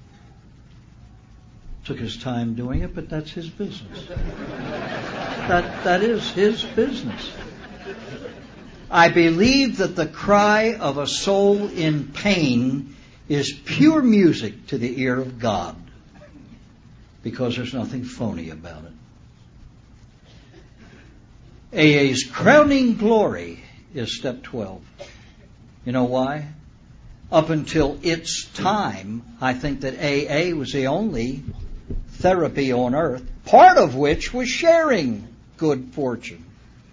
Took his time doing it, but that's his business. That, that is his business. I believe that the cry of a soul in pain is pure music to the ear of God, because there's nothing phony about it. A A's crowning glory is step twelve. You know why? Up until its time, I think that A A was the only therapy on earth, part of which was sharing good fortune.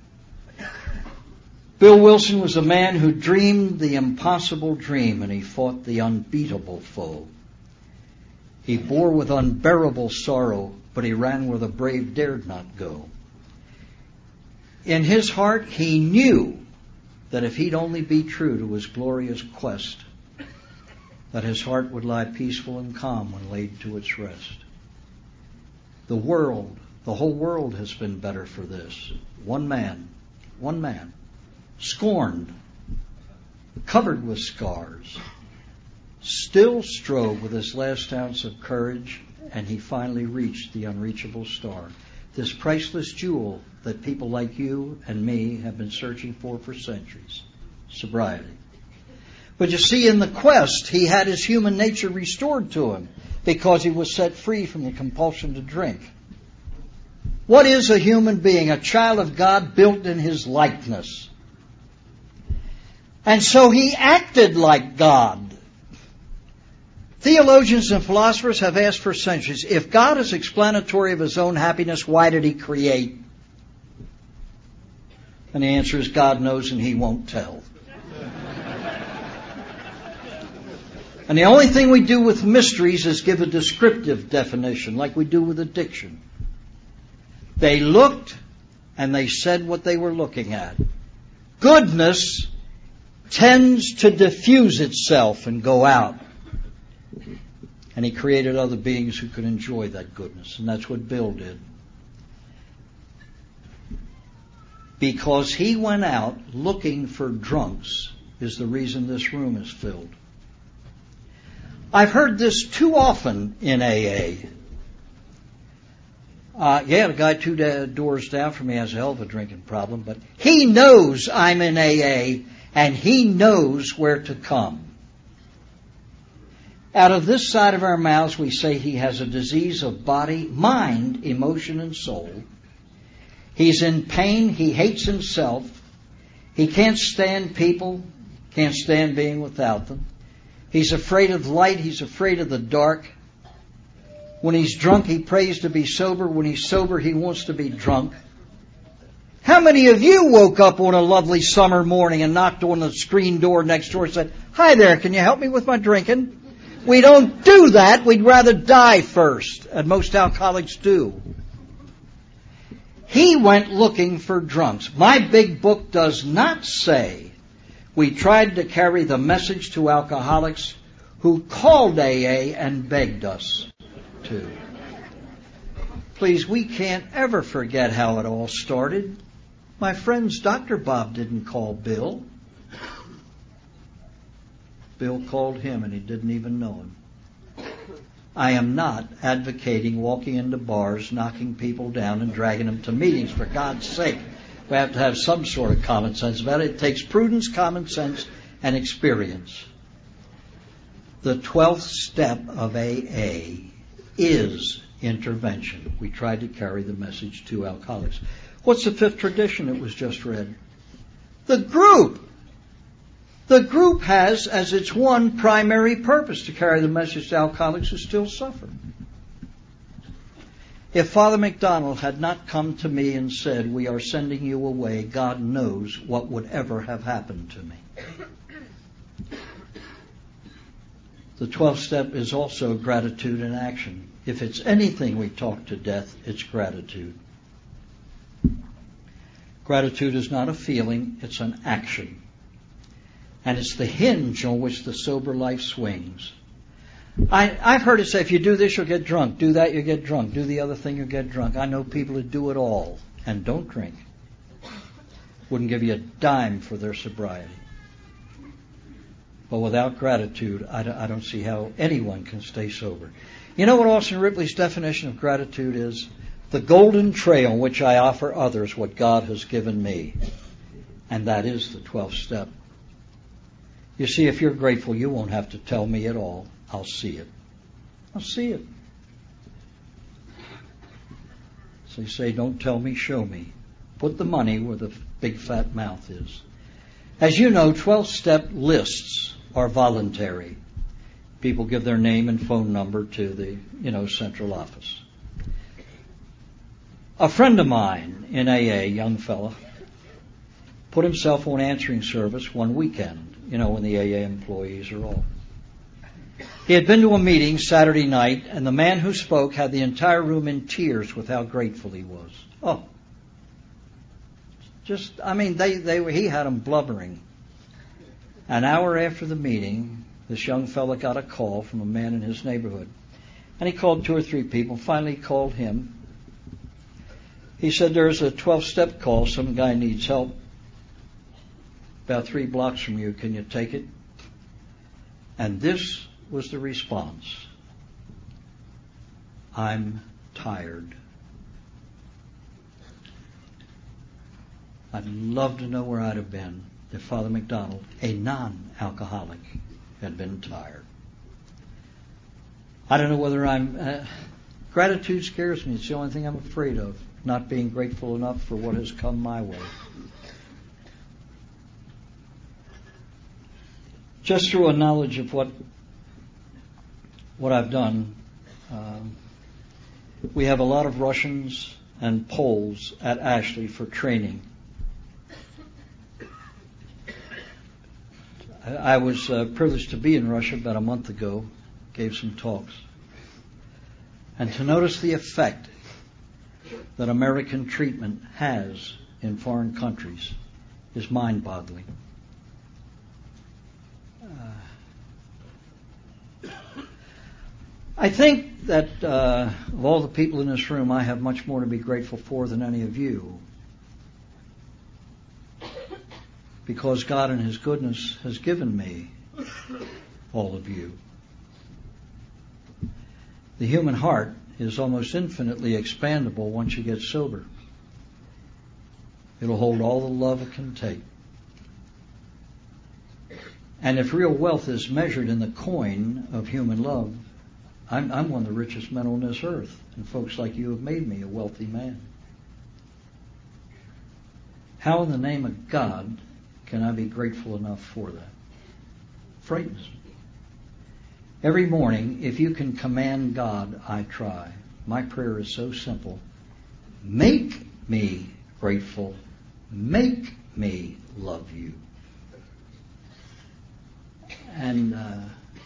Bill Wilson was a man who dreamed the impossible dream, and he fought the unbeatable foe. He bore with unbearable sorrow, but he ran where the brave dared not go. In his heart, he knew that if he'd only be true to his glorious quest, that his heart would lie peaceful and calm when laid to its rest. The world, the whole world has been better for this. One man, one man, scorned, covered with scars, still strove with his last ounce of courage, and he finally reached the unreachable star. This priceless jewel that people like you and me have been searching for for centuries. Sobriety. But you see, in the quest, he had his human nature restored to him because he was set free from the compulsion to drink. What is a human being? A child of God built in his likeness. And so he acted like God. Theologians and philosophers have asked for centuries, if God is explanatory of his own happiness, why did he create? And the answer is God knows and he won't tell. And the only thing we do with mysteries is give a descriptive definition, like we do with addiction. They looked and they said what they were looking at. Goodness tends to diffuse itself and go out. And he created other beings who could enjoy that goodness. And that's what Bill did. Because he went out looking for drunks is the reason this room is filled. I've heard this too often in A A. Uh, yeah, the guy two da- doors down from me has a hell of a drinking problem, but he knows I'm in A A and he knows where to come. Out of this side of our mouths, we say he has a disease of body, mind, emotion, and soul. He's in pain. He hates himself. He can't stand people, can't stand being without them. He's afraid of light. He's afraid of the dark. When he's drunk, he prays to be sober. When he's sober, he wants to be drunk. How many of you woke up on a lovely summer morning and knocked on the screen door next door and said, "Hi there, can you help me with my drinking?" We don't do that. We'd rather die first. And most alcoholics do. He went looking for drunks. My big book does not say we tried to carry the message to alcoholics who called A A and begged us to. Please, we can't ever forget how it all started. My friends, Doctor Bob didn't call Bill. Bill called him, and he didn't even know him. I am not advocating walking into bars, knocking people down, and dragging them to meetings. For God's sake, we have to have some sort of common sense about it. It takes prudence, common sense, and experience. The twelfth step of A A is intervention. We tried to carry the message to alcoholics. What's the fifth tradition that was just read? The group. The group has as its one primary purpose to carry the message to alcoholics who still suffer. If Father McDonald had not come to me and said, "We are sending you away," God knows what would ever have happened to me. The twelfth step is also gratitude in action. If it's anything we talk to death, it's gratitude. Gratitude is not a feeling, it's an action. And it's the hinge on which the sober life swings. I, I've heard it say, if you do this, you'll get drunk. Do that, you'll get drunk. Do the other thing, you'll get drunk. I know people who do it all and don't drink. Wouldn't give you a dime for their sobriety. But without gratitude, I don't, I don't see how anyone can stay sober. You know what Austin Ripley's definition of gratitude is? The golden trail on which I offer others what God has given me. And that is the twelfth step. You see, if you're grateful, you won't have to tell me at all. I'll see it. I'll see it. So you say, don't tell me, show me. Put the money where the big fat mouth is. As you know, twelve-step lists are voluntary. People give their name and phone number to the, you know, central office. A friend of mine in A A, young fella, put himself on answering service one weekend, you know, when the A A employees are off. He had been to a meeting Saturday night, and the man who spoke had the entire room in tears with how grateful he was. Oh. Just, I mean, they, they were, he had them blubbering. An hour after the meeting, this young fella got a call from a man in his neighborhood. And he called two or three people, finally called him. He said, there's a twelve-step call. Some guy needs help. About three blocks from you. Can you take it? And this was the response. I'm tired. I'd love to know where I'd have been if Father McDonald, a non-alcoholic, had been tired. I don't know whether I'm... Uh, gratitude scares me. It's the only thing I'm afraid of. Not being grateful enough for what has come my way. Just through a knowledge of what what I've done, um, we have a lot of Russians and Poles at Ashley for training. I, I was uh, privileged to be in Russia about a month ago, gave some talks, and to notice the effect that American treatment has in foreign countries is mind-boggling. I think that uh, of all the people in this room, I have much more to be grateful for than any of you. Because God in His goodness has given me all of you. The human heart is almost infinitely expandable once you get sober. It'll hold all the love it can take. And if real wealth is measured in the coin of human love, I'm, I'm one of the richest men on this earth, and folks like you have made me a wealthy man. How in the name of God can I be grateful enough for that? Frightens me. Every morning, if you can command God, I try. My prayer is so simple. Make me grateful. Make me love you. And uh,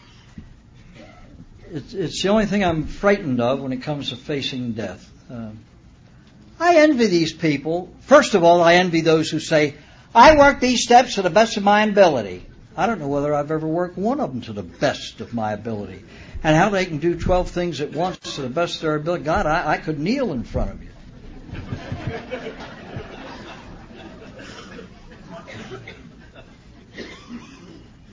it's, it's the only thing I'm frightened of when it comes to facing death. Uh, I envy these people. First of all, I envy those who say, I work these steps to the best of my ability. I don't know whether I've ever worked one of them to the best of my ability. And how they can do twelve things at once to the best of their ability. God, I, I could kneel in front of you.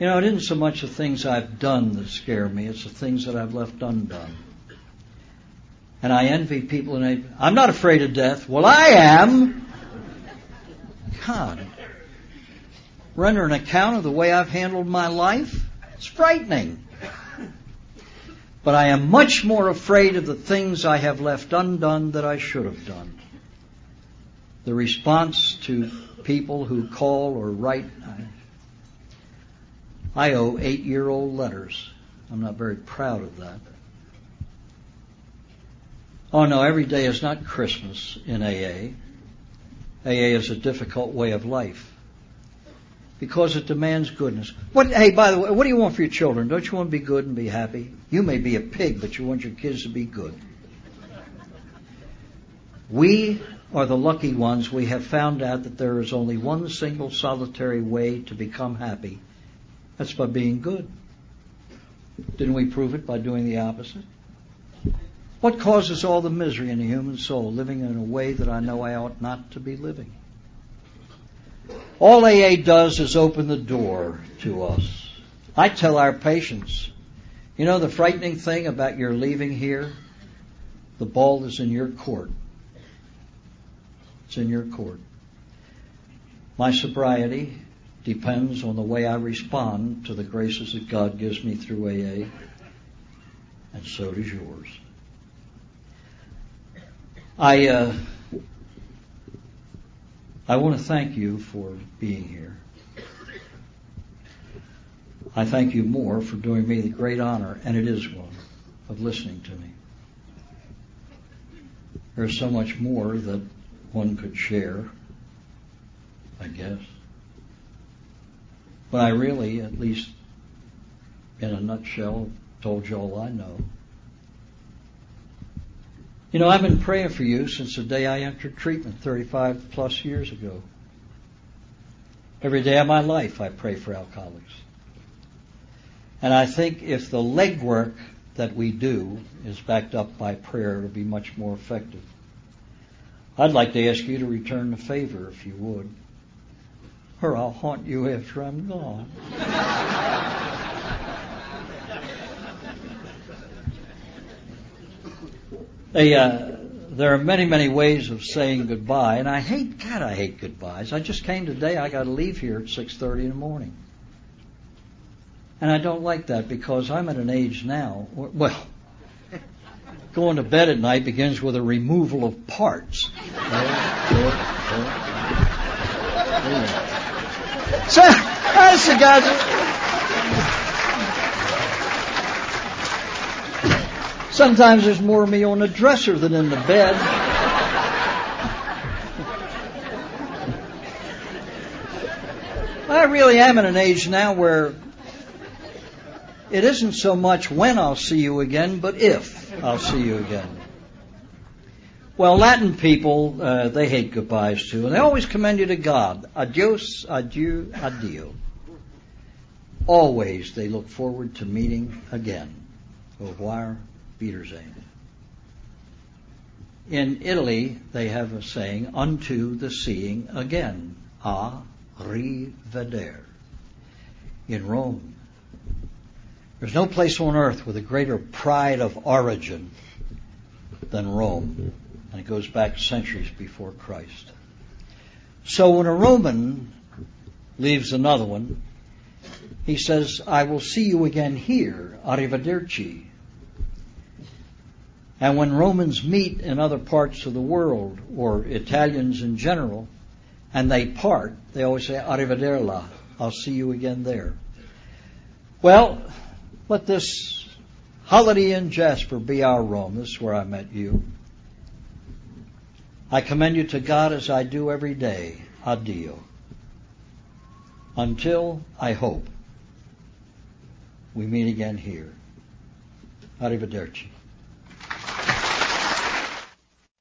You know, it isn't so much the things I've done that scare me, it's the things that I've left undone. And I envy people, and they, I'm not afraid of death. Well, I am. God. Render an account of the way I've handled my life? It's frightening. But I am much more afraid of the things I have left undone that I should have done. The response to people who call or write. I owe eight-year-old letters. I'm not very proud of that. Oh no, every day is not Christmas in A A. A A is a difficult way of life because it demands goodness. What? Hey, by the way, what do you want for your children? Don't you want to be good and be happy? You may be a pig, but you want your kids to be good. We are the lucky ones. We have found out that there is only one single solitary way to become happy. That's by being good. Didn't we prove it by doing the opposite? What causes all the misery in the human soul? Living in a way that I know I ought not to be living. All A A does is open the door to us. I tell our patients, you know the frightening thing about your leaving here? The ball is in your court. It's in your court. My sobriety depends on the way I respond to the graces that God gives me through A A, and so does yours. I uh, I want to thank you for being here. I thank you more for doing me the great honor, and it is one, of listening to me. There's so much more that one could share, I guess. But I really, at least in a nutshell, told you all I know. You know, I've been praying for you since the day I entered treatment thirty-five plus years ago. Every day of my life I pray for alcoholics. And I think if the legwork that we do is backed up by prayer, it'll be much more effective. I'd like to ask you to return the favor if you would. Or I'll haunt you after I'm gone. They, uh, there are many, many ways of saying goodbye, and I hate, God, I hate goodbyes. I just came today, I got to leave here at six thirty in the morning. And I don't like that because I'm at an age now, well, going to bed at night begins with a removal of parts. So, that's the guys. Sometimes there's more of me on the dresser than in the bed. I really am at an age now where it isn't so much when I'll see you again, but if I'll see you again. Well, Latin people, uh, they hate goodbyes too, and they always commend you to God. Adios, adieu, adio. Always they look forward to meeting again. Au revoir, Wiedersehen. In Italy, they have a saying, unto the seeing again. A rivedere. In Rome, there's no place on earth with a greater pride of origin than Rome. And it goes back centuries before Christ. So when a Roman leaves another one, he says, I will see you again here, arrivederci. And when Romans meet in other parts of the world, or Italians in general, and they part, they always say, arrivederla, I'll see you again there. Well, let this holiday in Jasper be our Rome. This is where I met you. I commend you to God as I do every day. Addio. Until, I hope, we meet again here. Arrivederci.